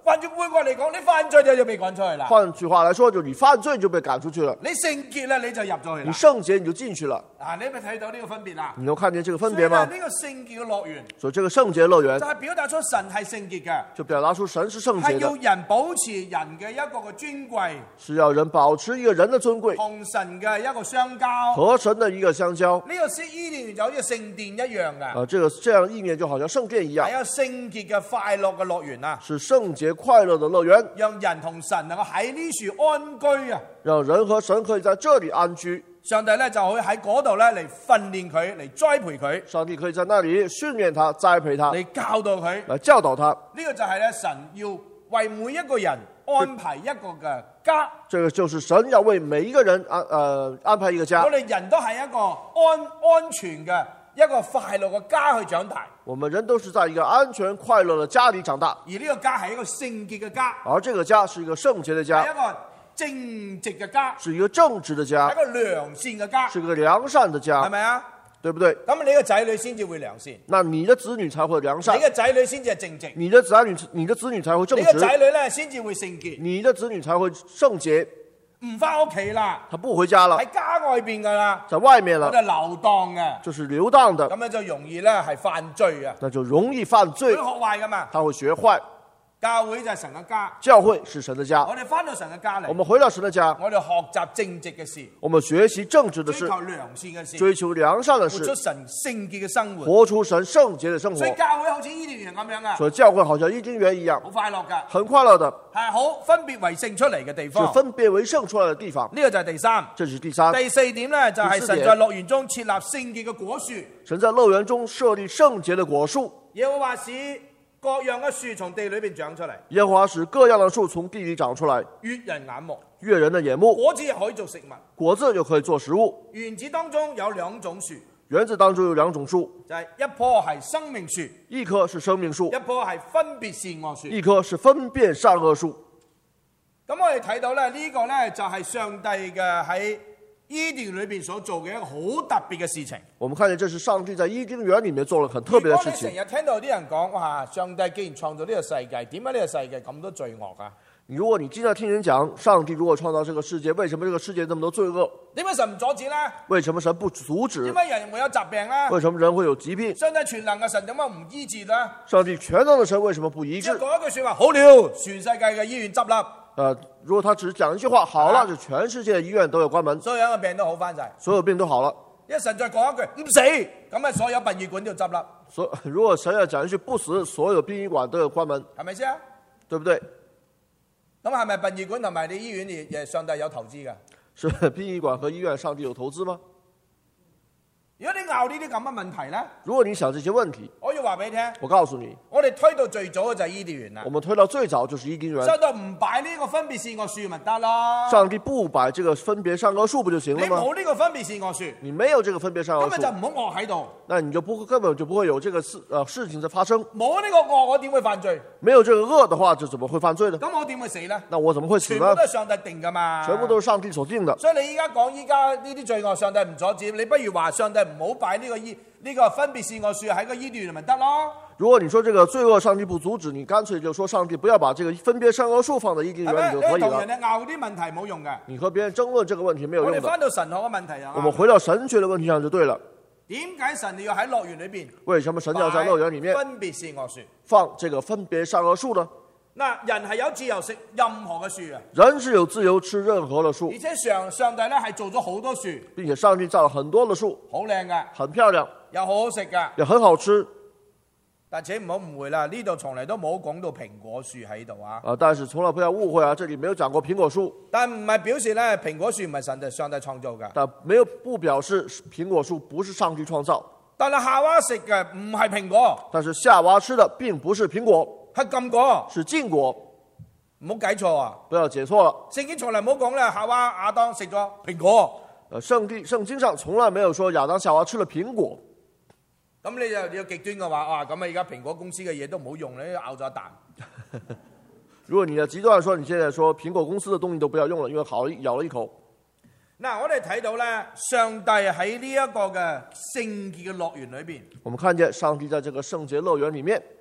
換住換過嚟講，你犯罪就被趕出去啦。 換句話來說，就你犯罪就被趕出去了。 你聖潔咧，你就入咗去啦。 你聖潔你就進去了。 啊，你咪睇到呢個分別啦。 你有看見這個分別嗎？ 呢個聖潔嘅樂園， 所以這個聖潔樂園就係表達出神係聖潔嘅， 就表達出神是聖係要潔的， 人保持人嘅一個嘅尊貴， 是要人保持一個人的尊貴， 同神嘅一個相交， 和神的一個相交。 呢個伊甸園就好似聖殿一樣嘅， 這樣意念就好像聖殿一樣， 係一個聖潔嘅快樂嘅樂園啊， 是聖潔快樂的樂園， 讓人同神能夠喺呢處安居啊， 讓人和神可以在這裡安居。 上帝咧就可以喺嗰度咧嚟訓練佢，嚟栽培佢， 上帝可以在那裡訓練他、栽培他， 嚟教導佢， 來教導他。 呢個就係咧神要為每一個人安排一個嘅家。 這個就是神要為每一個人安排一個家。 我哋人都係一個安全嘅一個快樂嘅家去長大。 我們人都是在一個安全快樂的家裡長大， 而呢個家係一個聖潔嘅家， 而這個家是一個聖潔的家， 係一個正直嘅家， 是一個正直的家， 係一個良善嘅家， 是一個良善的家， 係咪啊？ 對不對？ 咁你嘅仔女先至會良善， 那你的子女才會良善， 你嘅仔女先至係正直， 你的子女才會正你嘅直， 仔女咧先至會聖潔， 你的子女才會聖潔。 唔翻屋企啦， 他不回家了， 喺家外邊噶啦， 在外面了， 我哋流蕩嘅， 就是流蕩的， 咁樣就容易咧係犯罪啊， 那就容易犯罪， 會學壞噶嘛。 他會學壞。 教會就係神嘅家， 教會是神的家， 我哋翻到神嘅家嚟， 我們回到神的家， 我哋學習正直嘅事， 我們學習正直的事， 追求良善嘅事， 追求良善的事， 活出神聖潔嘅生活， 活出神聖潔的生活。 所以教會好似伊甸園咁樣啊， 所以教會好像伊甸園一樣， 好快樂噶， 很快樂的， 係好分別為聖出嚟嘅地是方。 分別為聖出來的地方。 呢個就係第三。 這是第三。 第四點咧就係神在樂園中設立聖潔嘅果樹。 神在樂園中設立聖潔的果樹。 耶和華使各樣嘅樹從地裏邊長出嚟， 耶和華使各樣的樹從地裏長出來， 悅人眼目， 悅人的眼目。 果子可以做食物， 果子又可以做食物。 園子當中有兩種樹， 園子當中有兩種樹， 就係一棵係生命樹， 一棵是生命樹， 一棵係分別善惡樹。 一棵是分辨善惡樹。 咁我哋睇到咧呢個咧就係上帝嘅喺伊甸裏邊所做嘅一個好特別嘅事情。 我們看見這是上帝在伊甸園裏面做了很特別的事情。 如果你成日聽到啲人講，哇！上帝既然創造呢個世界，點解呢個世界咁多罪惡啊？ 如果你經常聽人講，上帝如果創造這個世界，為什麼這個世界這麼多罪惡？ 點解神唔阻止咧？ 為什麼神不阻止？ 點解人會有疾病咧？ 為什麼人會有疾病？ 上帝全能嘅神點解唔醫治咧？ 上帝全能的神為什麼不醫治？ 即係講一句說話，好了，全世界嘅醫院執笠。 如果他只講一句話，好了，就全世界的醫院都有關門， 所有嘅病都好翻晒， 所有病都好了。 因為神再講一句唔死，咁啊所有殯儀館都要執笠。 如果神要講一句不死，所有殯儀館都有關門， 係咪先？ 對不對？ 咁係咪殯儀館同埋你醫院亦上帝有投資㗎？ 是殯儀館和醫院上帝有投資嗎？ 如果你拗呢啲咁嘅問題咧， 如果你想這些問題， 我要話俾你聽， 我告訴你， 我哋推到最早嘅就係伊甸園啦。 我們推到最早就是伊甸園。 上帝唔擺呢個分別善惡樹咪得咯？ 上帝不擺這個分別善惡樹不就行了嗎？ 你冇呢個分別善惡樹， 你沒有這個分別善惡樹， 根本就唔好惡喺度。 那你就根本就不會有這個事情的發生。 冇呢個惡，我點會犯罪？ 沒有這個惡的話，就怎麼會犯罪呢？ 咁我點會死呢？ 那我怎麼會死呢？ 全部都係上帝定噶嘛？ 全部都是上帝所定的。 所以你依家講依家呢啲罪惡，上帝唔阻止，你不如話上帝唔好擺呢個分別善惡樹喺個伊甸園咪得咯？ 如果你說這個罪惡上帝不阻止，你乾脆就說上帝不要把這個分別善惡樹放在伊甸園就可以了。 同人哋拗啲問題冇用嘅。 你和別人爭論這個問題沒有用的。 我哋翻到神學嘅問題啊。 我們回到神學的問題上就對了。 點解神要喺樂園裏邊？ 為什麼神要在樂園裏面分別善惡樹放這個分別善惡樹呢？ 嗱，人係有自由食任何嘅樹啊。 人是有自由吃任何的樹， 而且上帝咧係做咗好多樹， 並且上帝造了很多的樹， 好靚嘅， 很漂亮， 又好好食噶， 也很好吃。 但請唔好誤會啦，呢度從嚟都冇講到蘋果樹喺度啊。 但是從來不要誤會啊，這裏沒有講過蘋果樹。 但唔係表示咧蘋果樹唔係上帝創造噶。 但不表示蘋果樹不是上帝創造。 但係夏娃食嘅唔係蘋果， 但是夏娃吃的並不是蘋果， 係禁果， 是禁果。 唔好解錯啊！ 不要解錯了。 聖經從來冇講咧，夏娃亞當食咗蘋果。 聖經上從來沒有說亞當夏娃吃了蘋果。 咁你就要極端嘅話，哇！咁啊而家蘋果公司嘅嘢都唔好用咧，咬咗一啖。 如果你要極端說，你現在說蘋果公司的東西都不要用了，因為咬了一口。 嗱，我哋睇到咧，上帝喺呢一個嘅聖潔嘅樂園裏邊， 我們看見上帝在這個聖潔樂園裏面，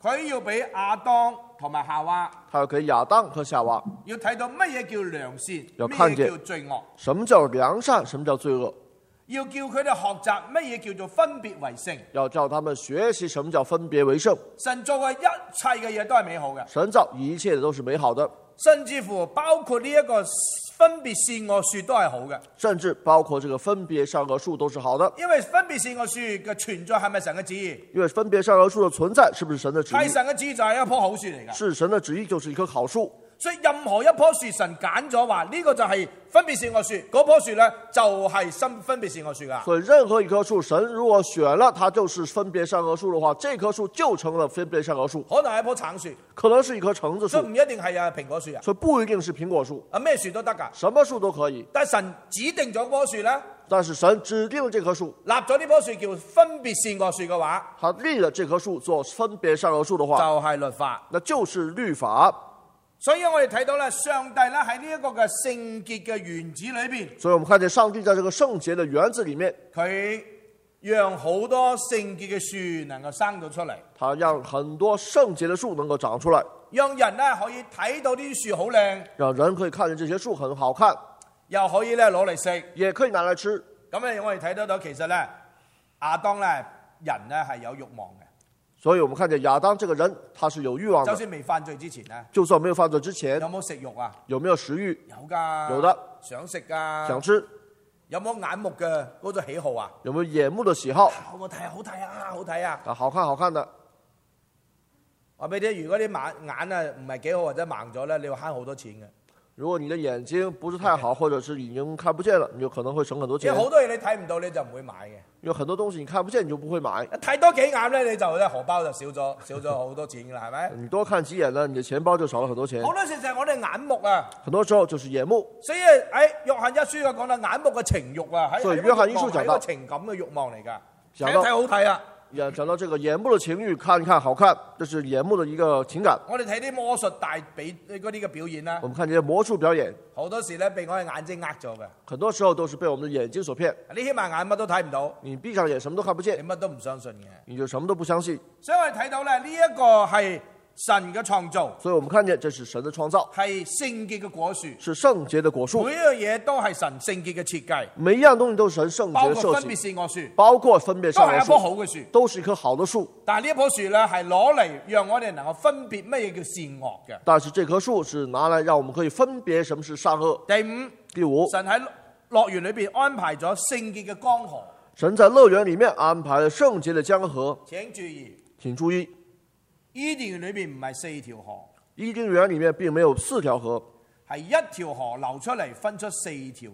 佢要俾亞當同埋夏娃， 他要給亞當和夏娃， 要睇到乜嘢叫良善，乜要看見嘢叫罪惡， 什麼叫良善，什麼叫罪惡， 要叫佢哋學習乜嘢叫做分別為聖。 要叫他們學習什麼叫分別為聖。 神做嘅一切嘅嘢都係美好嘅， 神造一切的都是美好的， 甚至乎包括呢一個分別善惡樹都係好嘅。 甚至包括這個分別善惡樹都是好的。 因為分別善惡樹嘅存在係咪神嘅旨意？ 因為分別善惡樹的存在是不是神的旨意？ 係神嘅旨意就係一棵好樹嚟㗎。 是神的旨意，就是一棵好樹。 所以任何一棵樹神揀咗話呢個就係分別善惡樹，嗰棵樹咧就係分別善惡樹㗎。 所以任何一棵樹，神如果選了它就是分別善惡樹的話，這棵樹就成了分別善惡樹。 可能係一棵橙樹， 可能是一棵橙子樹， 所以唔一定係蘋果樹啊。 所以不一定是蘋果樹， 咩樹都得㗎。 什麼樹都可以。 但係神指定咗棵樹咧， 但是神指定這棵樹， 立咗呢棵樹叫分別善惡樹嘅話， 他立了這棵樹做分別善惡樹的話， 就係律法， 那就是律法。 所以我哋睇到咧，上帝咧喺呢一個嘅聖潔嘅園子裏邊， 所以我們看見上帝在這個聖潔的園子裡面， 佢讓好多聖潔嘅樹能夠生到出嚟， 他讓很多聖潔的樹能夠長出來， 讓人咧可以睇到啲樹好靚， 讓人可以看見這些樹很好看， 又可以咧攞嚟食， 也可以拿來吃。 咁咧我哋睇得到其實咧亞當咧人咧係有慾望嘅。 所以我們看見亞當這個人，他是有慾望的。 就算未犯罪之前咧， 就算沒有犯罪之前， 有冇食慾啊？ 有沒有食慾？ 有㗎， 有的， 想食㗎， 想吃。 有冇眼目嘅嗰種喜好啊？ 有沒有眼目的喜好？ 好唔好睇啊？好睇啊！好睇啊！ 啊，好看好看的。 話俾你聽，如果啲眼啊唔係幾好或者盲咗咧，你要慳好多錢嘅。 如果你的眼睛不是太好，或者是已經看不見了，你就可能會省很多錢。 因為好多嘢你睇唔到，你就唔會買嘅。 因為很多東西你看不見，你就不會買。 睇多幾眼咧，你就咧荷包就少咗好多錢㗎啦，係咪？ 你多看幾眼呢，你的錢包就少了很多錢。 好多時就係我哋眼目啊。 很多時候就是眼目。 所以喺約翰一書講到眼目嘅情慾啊， 所以約翰一書講到情感嘅慾望嚟㗎。 講到睇好睇啊！ 講到這個眼目的情慾，看一看好看，這是眼目的一個情感。 我哋睇啲魔術大比嗰啲嘅表演啦， 我們看這些魔術表演， 好多時咧被我哋眼睛呃咗嘅。 很多時候都是被我們的眼睛所騙。 你起碼眼乜都睇唔到， 你閉上眼什麼都看不你見， 乜都唔相信嘅。 你就什麼都不相信。 所以我哋睇到咧，呢一個係神嘅創造， 所以我們看見這是神的創造， 係聖潔嘅果樹， 是聖潔的果樹。 每一樣嘢都係神聖潔嘅設計， 每一樣東西都是神聖潔的設包括分別計， 善惡樹， 包括分別都善惡係一棵好樹， 嘅樹。 都是一棵好的樹。 但係呢一棵樹咧係攞嚟讓我哋能夠分別乜嘢叫善惡嘅。 但是這棵樹是拿來讓我們可以分別什麼是善惡。第五， 神喺樂園裏邊安排咗聖潔嘅江河。 神在樂園裡面安排了聖潔的江河。 請注意， 請注意， 伊甸園裏邊唔係4條河， 伊甸園裡面並沒有4條河， 係一條河流出嚟，分出4條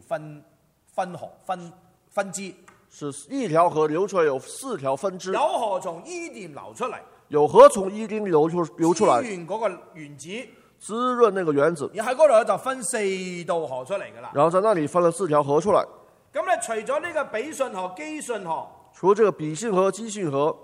分支。 是一條河流出來有4條分支。 有河從伊甸流出嚟， 有河從伊甸流出來， 滋潤嗰個園子， 滋潤那個園子。 而喺嗰度咧就分4道河出嚟㗎啦。 然後在那裡分了4條河出來。 咁咧除咗呢個比遜河、基順河， 除了這個比遜河、基遜河，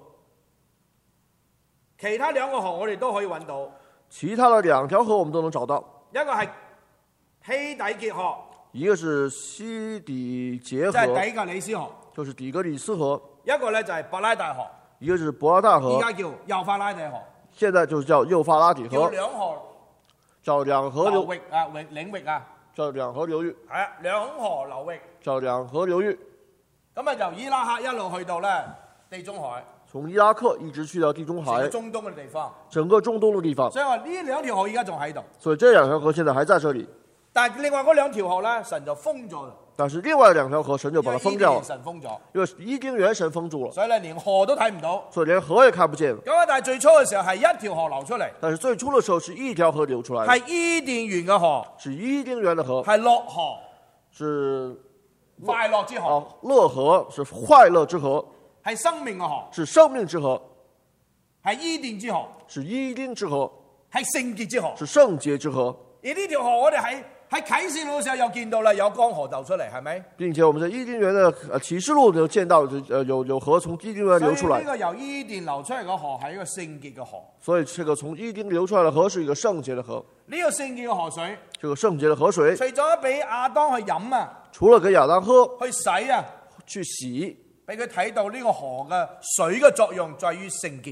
其他2個河我哋都可以揾到。 其他的2條河我們都能找到。 一個係希底結河， 一個是西底結即係河， 底格里斯河； 就是底格里斯河。 一個咧就係伯拉大河， 一個是伯拉大河， 依家叫幼發拉底河， 現在就是叫幼發拉底叫河， 兩河叫兩河流域啊，領域啊， 叫兩河流域， 係啊，兩河流域。 叫兩河流域。 咁啊，由伊拉克一路去到咧地中海， 從伊拉克一直去到地中海， 中東嘅地方。 整個中東的地方。 所以話呢2條河而家仲喺度， 所以這2條河現在還在這裡， 但係另外嗰2條河咧，神就封咗啦。 但是另外2條河神就把它封掉了， 神封咗， 因為伊甸園神封住了， 所以咧連河都睇唔到。 所以連河也看不見。 咁啊，但係最初嘅時候係1條河流出嚟， 但是最初的時候是1條河流出來的， 係伊甸園嘅河， 是伊甸園的河， 係樂河， 是快樂之河， 樂河，是快樂之河， 係生命嘅河， 是生命之河， 係伊甸之河， 是伊甸之河， 係聖潔之河。 是聖潔之河。 而呢條河我哋喺啟示錄嘅時候又見到啦，有江河流出嚟，係咪？ 並且我們在伊甸園的啟示錄就見到有河從伊甸園流出來。 所以呢個由伊甸流出嚟嘅河係一個聖潔嘅河。 所以這個從伊甸流出來的河是一個聖潔的河。 呢個聖潔嘅河水， 這個聖潔的河水， 除咗俾亞當去飲啊， 除了給亞當喝、 去洗啊， 去洗， 俾佢睇到呢個河嘅水嘅作用在於聖潔。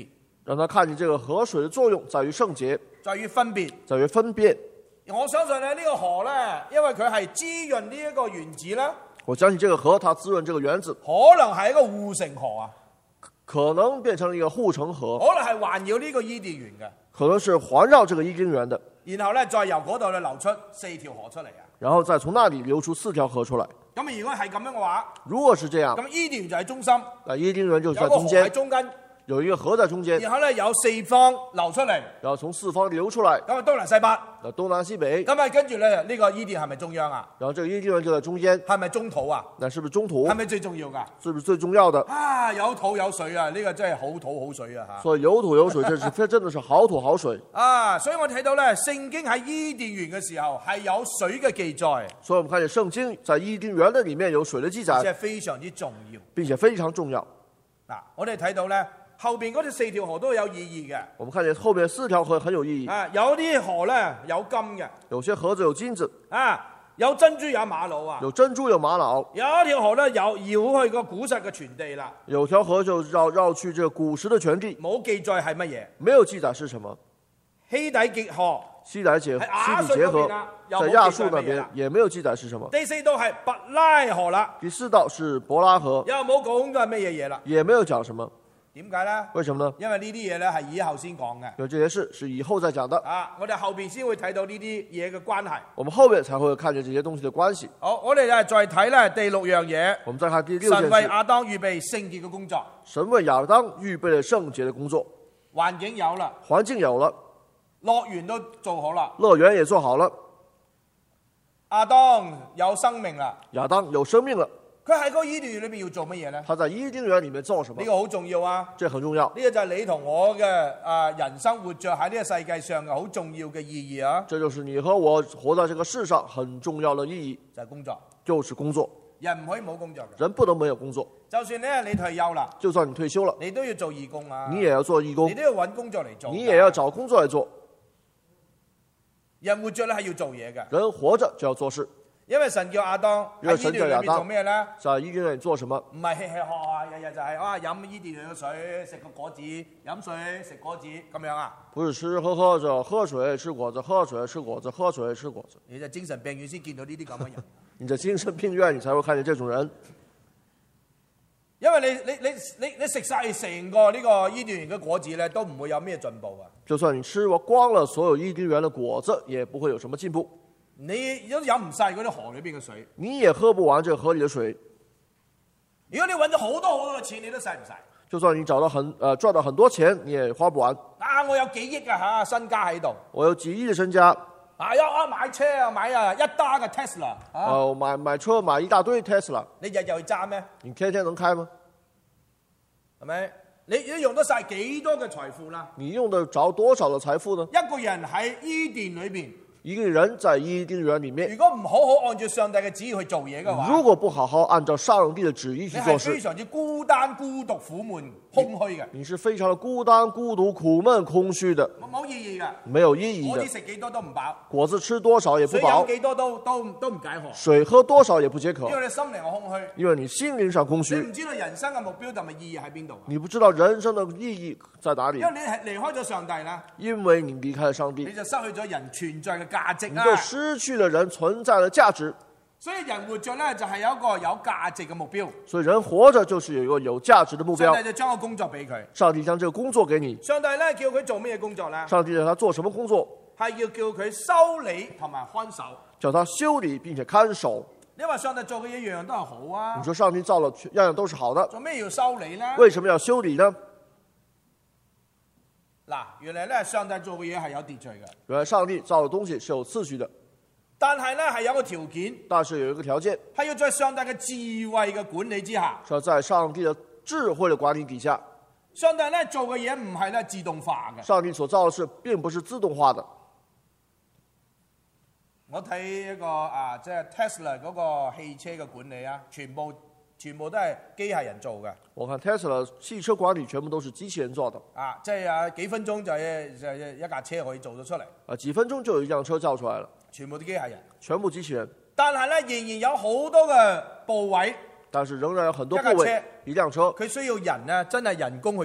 讓他看見這個河水的作用在於聖潔， 在於分別。 在於分辨。 我相信咧呢個河咧，因為佢係滋潤呢一個園子啦， 我相信這個河它滋潤這個園子， 可能係一個護城河啊， 可能變成了一個護城河， 可能係環繞呢個伊甸園嘅， 可能是環繞這個伊甸園的， 然後咧再由嗰度咧流出4條河出嚟啊。 然後再從那裡流出4條河出來。 咁如果係咁樣嘅話， 如果是這樣， 咁伊甸園就喺中心， 那伊甸園就在有個河中間喺，中間， 有一個河在中間， 然後咧有4方流出嚟， 然後從4方流出來， 咁啊東南西北， 東南西北， 咁啊跟住咧呢個伊甸係咪中央啊？ 然後這個伊甸園就在中間， 係咪中土啊？ 那是不是中土？ 係咪最重要㗎？ 是不是最重要的？ 啊，有土有水啊！呢個真係好土好水啊！嚇。 所以有土有水，這是真的是好土好水。 啊，所以我睇到咧，聖經喺伊甸園嘅時候係有水嘅記載， 所以我們看見聖經在伊甸園的裡面有水的記載， 即係非常之重要。 並且非常重要。 嗱，我哋睇到咧，後邊嗰條4條河都有意義嘅。 我們看見後面4條河很有意義。 啊，有啲河咧有金嘅， 有些河子有金子， 啊，有珍珠有瑪瑙啊， 有珍珠有瑪瑙。 有一條河咧繞去個古實嘅全地啦， 有條河就繞去這個古實的全地， 冇記載係乜嘢。 沒有記載是什麼。 希底結河， 西底結河在亞述那邊也沒有記載是什麼。 第4道係伯拉河啦， 第4道是伯拉河， 又冇講咗係乜嘢嘢啦， 也沒有講什麼。 點解咧？ 為什麼呢？ 因為呢啲嘢咧係以後先講嘅。 因為這些事是以後再講的。 啊，我哋後邊先會睇到呢啲嘢嘅關係。 我們後面才會看見這些東西的關係。 好，我哋再睇咧第6樣嘢。 我們再看第6件事。 神為亞當預備聖潔嘅工作。 神為亞當預備了聖潔的工作。 環境有啦。 環境有了。 樂園都做好啦。 樂園也做好了。 亞當有生命啦。 亞當有生命了。 佢喺個伊甸園裏面要做乜嘢咧？ 他在伊甸園裏面做什麼？ 呢個好重要啊！ 這很重要。 呢個就係你同我嘅人生活着喺呢個世界上嘅好重要嘅意義啊！ 這就是你和我活在這個世上很重要的意義。 就係工作。 就是工作。 人唔可以冇工作嘅。 人不能沒有工作。 就算咧你退休啦， 就算你退休了， 你都要做義工啊！ 你也要做義工。 你都要揾工作嚟做。 你也要找工作來做。 人活着咧係要做嘢嘅。 人活着就要做事。 因為神叫亞當喺伊甸園裏面做咩咧？ 在伊甸園裏做什麼？ 唔係吃吃喝喝，日日就係飲伊甸園嘅水，食個果子，飲水食果子咁樣啊？ 不是吃吃喝喝着喝水吃果子，喝水吃果子，喝水吃果子。 你就精神病院先見到呢啲咁嘅人。 你在精神病院你才會看見這種人。 因為你食晒成個呢個伊甸園嘅果子咧，都唔會有咩進步啊！ 就算你吃光了所有伊甸園嘅果子，也不會有什麼進步。 你都飲唔晒嗰啲河裏邊嘅水， 你也喝不完這個河裏的水。 如果你揾咗好多嘅錢，你都使唔晒？ 就算你賺到很多錢，你也花不完。 啊，我有幾億啊身家喺度。 我有幾億嘅身家。 買車啊，買一打嘅 Tesla。 買車買一大堆 Tesla。 你日日去揸咩？ 你天天能開嗎？ 係咪？你用得晒幾多嘅財富啦？ 你用得着多少嘅財富呢？ 一個人喺伊甸裏邊。 一個人在伊甸園裏面， 如果唔好好按照上帝嘅旨意去做嘢嘅話， 如果不好好按照上帝的旨意去做事， 你係非常之孤單、孤獨、苦悶、空虛嘅。 你是非常的孤單、孤獨、苦悶、空虛的， 冇意義嘅， 沒有意義的。 果子食幾多都唔飽， 果子吃多少也不飽， 水飲幾多都唔解渴， 水喝多少也不解渴， 因為你心靈好空虛， 因為你心靈上空虛， 你唔知道人生嘅目標同埋意義喺邊度， 你不知道人生的意義在哪裡， 因為你係離開咗上帝啦， 因為你離開了上帝， 你就失去咗人存在嘅價值啊。 失去了人存在的價值， 所以人活着咧就係有一個有價值嘅目標。 所以人活着就是有一個有價值的目標。 上帝就將個工作俾佢。 上帝將這個工作給你。 上帝咧叫佢做咩工作咧？ 上帝讓他做什麼工作？ 係要叫佢修理同埋看守。 叫他修理並且看守。 你話上帝做嘅一樣樣都係好啊？ 你說上帝造了樣樣都是好的， 做咩要修理呢？ 為什麼要修理呢？ 嗱，原來咧上帝做嘅嘢係有秩序嘅。 原來上帝造嘅東西是有次序的。 但係咧係有個條件， 但是有一個條件， 係要在上帝嘅智慧嘅管理之下， 是要在上帝嘅智慧嘅管理底下。 上帝咧做嘅嘢唔係咧自動化嘅。上帝所造嘅事並不是自動化的。 我睇一個即係 Tesla 嗰個汽車嘅管理啊，全部都係機械人做嘅。 我看 Tesla 汽車管理全部都是機器人做的。 即係幾分鐘就一架車可以做得出嚟。幾分鐘就有一輛車造出來了。 全部都機械人。 全部機器人。 但係咧仍然有好多嘅部位。 但是仍然有很多部位。一輛車。 佢需要人咧，真係人工去做。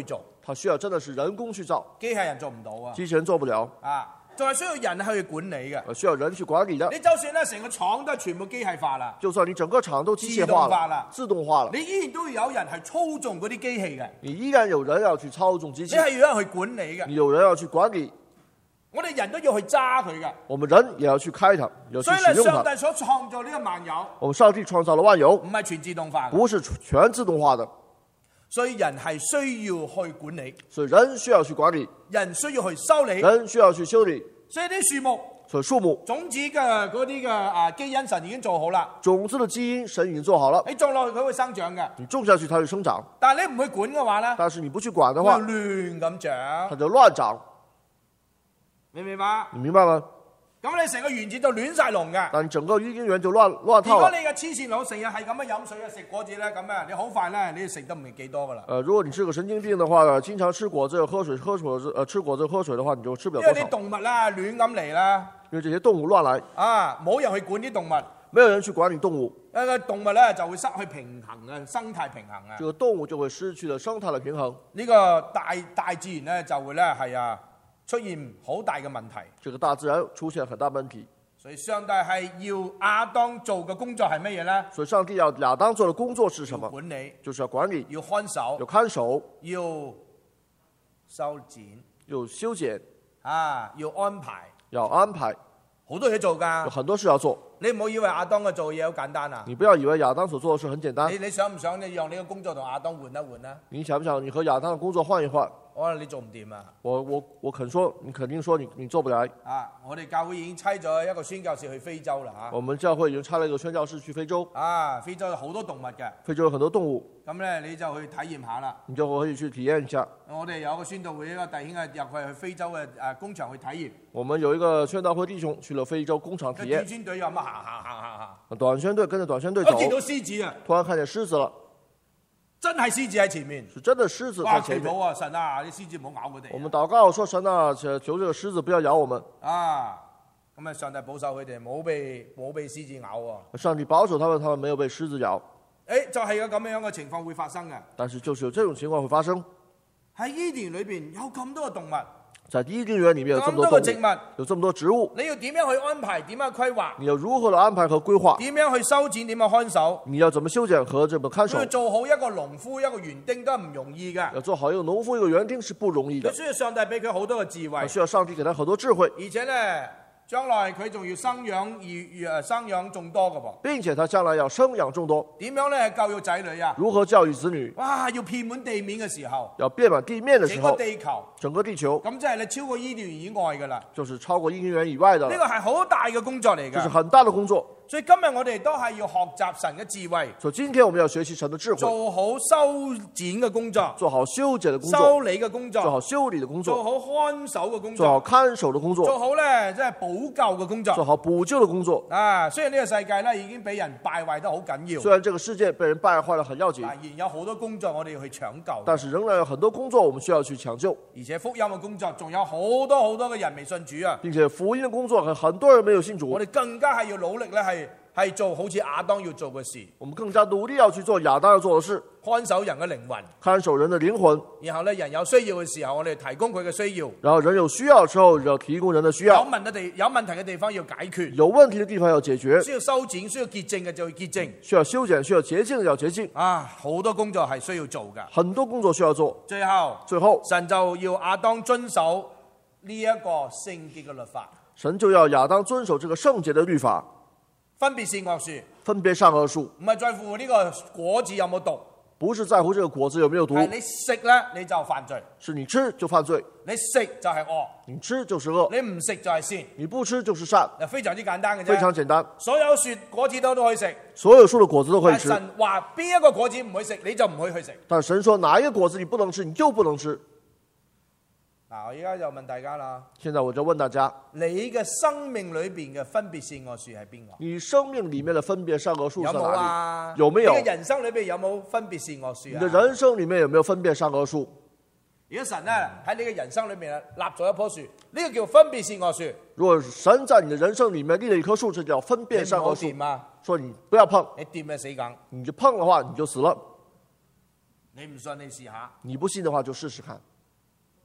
它需要真的是人工去造， 機械人做唔到啊！ 机器人做不了， 仲係需要人去管理嘅。 需要人去管理的。 你就算咧成個廠都係全部機械化啦， 就算你整个厂都机械化了、自動化了， 你依然都要有人係操縱嗰啲機器嘅， 你依然有人要去操縱機器， 你係要有人去管理嘅， 你有人要去管理。 我哋人都要去揸佢嘅， 我們人也要去開它，要去所以咧， 使用它。 上帝所創造呢個萬有， 我們上帝創造了萬有， 唔係全自動化嘅， 不是全自動化的， 所以人係需要去管理， 所以人需要去管理， 人需要去修理， 人需要去修理。 所以啲樹木、 所以樹木、 種子嘅嗰啲嘅基因神已經做好啦， 種子的基因神已經做好了， 你種落去佢會生長嘅， 你種下去它會生長。 但係你唔去管嘅話咧， 但是你不去管的話， 會亂咁長它，就亂長。 明唔明白？ 你明白嗎？ 咁你成個園子就亂晒龍嘅。 但你整個伊甸園就亂如套了。 果你嘅黐線佬成日係咁樣飲水啊、食果子咧，咁啊，你好快咧，你食得唔係幾多噶啦。 如果你是個神經病的話，經常吃果子、喝水、吃果子、喝水的話，你就吃不了多少。 因為啲動物啦亂咁嚟啦， 因為這些動物亂來， 冇人去管啲動物， 沒有人去管理動物， 個動物咧就會失去平衡啊，生態平衡啊。 這個動物就會失去了生態的平衡。 呢個大自然咧就會咧係出現好大嘅問題。 這個大自然出現很大問題。 所以上帝係要亞當做嘅工作係乜嘢咧？ 所以上帝要亞當做的工作是什麼？ 管理， 就是要管理， 要看守， 要看守， 要修剪， 要修剪， 要安排， 要安排， 好多嘢做㗎。 有很多事要做。 你唔好以為亞當嘅做嘢好簡單啊！ 你不要以為亞當所做的事很簡單。 你想唔想你讓你嘅工作同亞當換一換啊？ 你想不想你和亞當的工作換一換？ 可能你做唔掂啊！ 我肯說，你肯定說你做不來。 我哋教會已經差咗一個宣教士去非洲啦我們教會已經差了一個宣教士去非洲。 非洲有好多動物嘅。 非洲有很多動物。 咁咧你就去體驗下啦。 你就可以去體驗一下。 我哋有個宣道會一個弟兄入去非洲嘅工場去體驗。 我們有一個宣道會弟兄去了非洲工場體驗。 短宣隊有乜行。 短宣隊跟着短宣隊走。 我見到獅子啊！ 突然看見獅子了。 真係獅子喺前面， 是真的獅子在前面。 哇！神啊，啲獅子唔好咬佢哋。 我們禱告說：神啊，求這個獅子不要咬我們。 咁上帝保守佢哋，冇被獅子咬喎。 上帝保守他們沒有被獅子咬。 就係個咁樣嘅情況會發生嘅。 但是就是有這種情況會發生。 喺伊甸裏邊有咁多嘅動物。 在伊甸園裡面有這麼多動物，有這麼多植物， 你要點樣去安排？點樣去規劃？ 你要如何的安排和規劃？ 點樣去修剪？點樣看守？ 你要怎麼修剪和怎麼看守？ 要做好一個農夫、一個園丁都係唔容易嘅。 要做好一個農夫、一個園丁是不容易的。 需要上帝俾佢好多嘅智慧。 需要上帝給他很多智慧。 而且咧，將來佢仲要生養眾多嘅噃。 並且他將來要生養眾多。 點樣咧教育仔女啊？ 如何教育子女？ 哇！要遍滿地面嘅時候， 要遍滿地面嘅時候，整個地球， 咁即係你超過伊甸園以外嘅啦。 就是超過伊甸園以外的。 呢個係好大嘅工作嚟㗎。 這是很大的工作。 所以今日我哋都係要學習神嘅智慧。 所以今天我們要學習神的智慧， 做好修剪嘅工作， 做好修剪的工作， 修理嘅工作， 做好修理的工作， 做好看守嘅工作， 做好看守的工作， 做好咧即係補救嘅工作， 做好補救的工作。 雖然呢個世界咧已經俾人敗壞得好緊要， 雖然這個世界被人敗壞得很要緊， 仍然有好多工作我哋要去搶救， 但是仍然有很多工作我們需要去搶救。 而且福音嘅工作仲有好多嘅人未信主啊， 並且福音的工作很多人沒有信主， 我哋更加係要努力咧係做好似亞當要做嘅事， 我們更加努力要去做亞當要做的事， 看守人嘅靈魂， 看守人的靈魂。 然後咧人有需要嘅時候，我哋提供佢嘅需要。 然後人有需要的時候，要提供人的需要。 有問題嘅地方要解決， 有問題的地方要解決。 需要修剪、需要潔淨嘅就要潔淨， 需要修剪、需要潔淨的要潔淨。 好多工作係需要做㗎， 很多工作需要做。 最後神就要亞當遵守呢一個聖潔嘅律法。 神就要亞當遵守這個聖潔的律法。 分別善惡樹， 分別善惡樹， 唔係在乎呢個果子有冇毒， 不是在乎這個果子有沒有毒， 係你食咧你就犯罪， 是你吃就犯罪， 你食就係惡， 你吃就是惡， 你唔食就係善， 你不吃就是善， 非常之簡單嘅啫， 非常簡單， 所有樹果子都可以食， 所有樹的果子都可以吃。 神話邊一個果子唔可以食，你就唔可以去食。 但神說哪一個果子你不能吃，你就不能吃。 我而家就問大家啦， 現在我就問大家， 你嘅生命裏邊嘅分別善惡樹係邊個？ 你生命裡面的分別善惡樹在哪裡？ 有冇啊？ 有沒有？ 你嘅人生裏邊有冇分別善惡樹啊？ 你的人生裡面有沒有分別善惡樹？ 如果神咧喺你嘅人生裏面立咗一棵樹，呢個叫分別善惡樹。 如果神在你的人生裡面立了一棵樹，這叫分別善惡樹。 你唔好掂啊！ 說你不要碰， 你掂就死梗。 你就碰的話你就死了。 你唔信你試下， 你不信的話就試試看。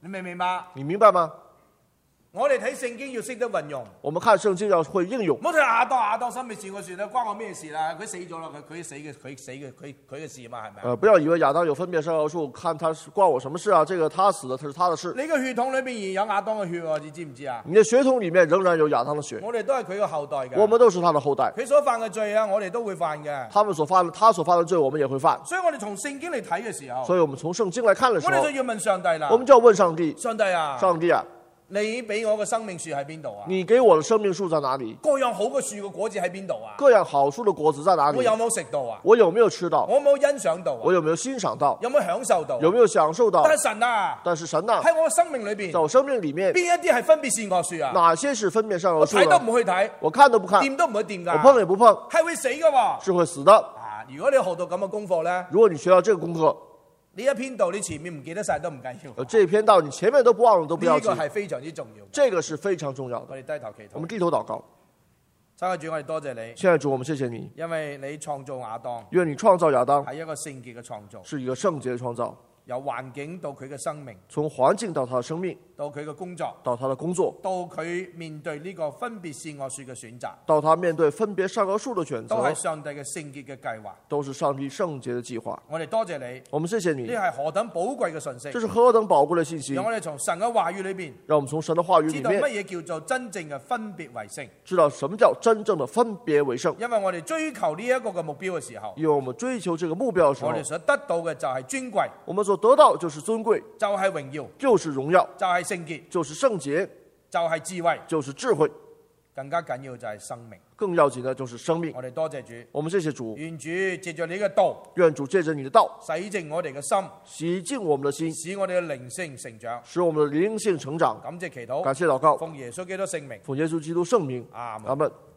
你明唔明白？ 你明白嗎？ 我哋睇聖經要識得運用。 我們看聖經要會應用。 唔好睇亞當生命事我算啦，關我咩事啦？佢死咗啦，佢嘅事嘛，係咪？ 不要以為亞當有分別善惡樹，看他是關我什麼事啊？這個他死的，他是他的事。 你個血統裏邊仍然有亞當嘅血喎，你知唔知啊？ 你的血統裡面仍然有亞當的血。 我哋都係佢嘅後代嘅。 我們都是他的後代。 佢所犯嘅罪啊，我哋都會犯嘅。 他所犯的罪，我們也會犯。 所以我哋從聖經嚟睇嘅時候， 所以我們從聖經來看的時候， 我哋就要問上帝啦。 我們就要問上帝： 上帝啊， 上帝啊， 你俾我嘅生命樹喺邊度啊？ 你給我的生命樹在哪裡？ 各樣好嘅樹嘅果子喺邊度啊？ 各樣好樹的果子在哪裡？ 我有冇食到啊？ 我有沒有吃到？ 我有冇欣賞到啊？ 我有沒有欣賞到？ 有冇享受到？ 有沒有享受到？ 但係神啊，喺我嘅生命裏邊， 在我生命裡面， 邊一啲係分別善惡樹啊？ 哪些是分別善惡樹？ 我睇都唔去睇， 我看都不看， 掂都唔會掂㗎， 我碰也不碰， 係會死㗎喎， 是會死的。 啊！如果你學到咁嘅功課咧， 如果你學到這個功課， 呢一篇道你前面唔記得晒都唔緊要。 這篇道你前面都不忘了都不要緊。 呢個係非常之重要。 這個是非常重要的。 我哋低頭祈禱。 我們低頭禱告。 親愛的主，我哋多謝你。 親愛的主，我們謝謝你， 因為你創造亞當， 因為你創造亞當係一個聖潔嘅創造， 是一個聖潔的創造。 由環境到佢嘅生命， 從環境到他的生命， 到佢嘅工作， 到他的工作， 到佢面對呢個分別善惡樹嘅選擇， 到他面對分別善惡樹的選擇， 都係上帝嘅聖潔嘅計劃， 都是上帝聖潔的計劃。 我哋多謝你， 我們謝謝你， 呢係何等寶貴嘅信息， 這是何等寶貴的信息。 讓我哋從神嘅話語裏邊， 讓我們從神的話語裏面知道乜嘢叫做真正嘅分別為聖， 知道什麼叫真正的分別為聖。 因為我哋追求呢一個嘅目標嘅時候， 因為我們追求這個目標的時候， 我哋所得到嘅就係尊貴， 我們所得到就是尊貴， 就係榮耀， 就是榮耀， 就係聖潔， 就是聖潔， 就係智慧， 就是智慧， 更加緊要就係生命。 更要緊的就是生命。 我哋多謝主， 我們謝謝主， 願主借着你嘅道， 願主借着你的道洗淨我哋嘅心， 洗淨我們的心， 使我哋嘅靈性成長。 使我們的靈性成長。 感謝祈禱， 感謝禱告， 奉耶穌基督聖名， 奉耶穌基督聖名， 阿門。 阿門。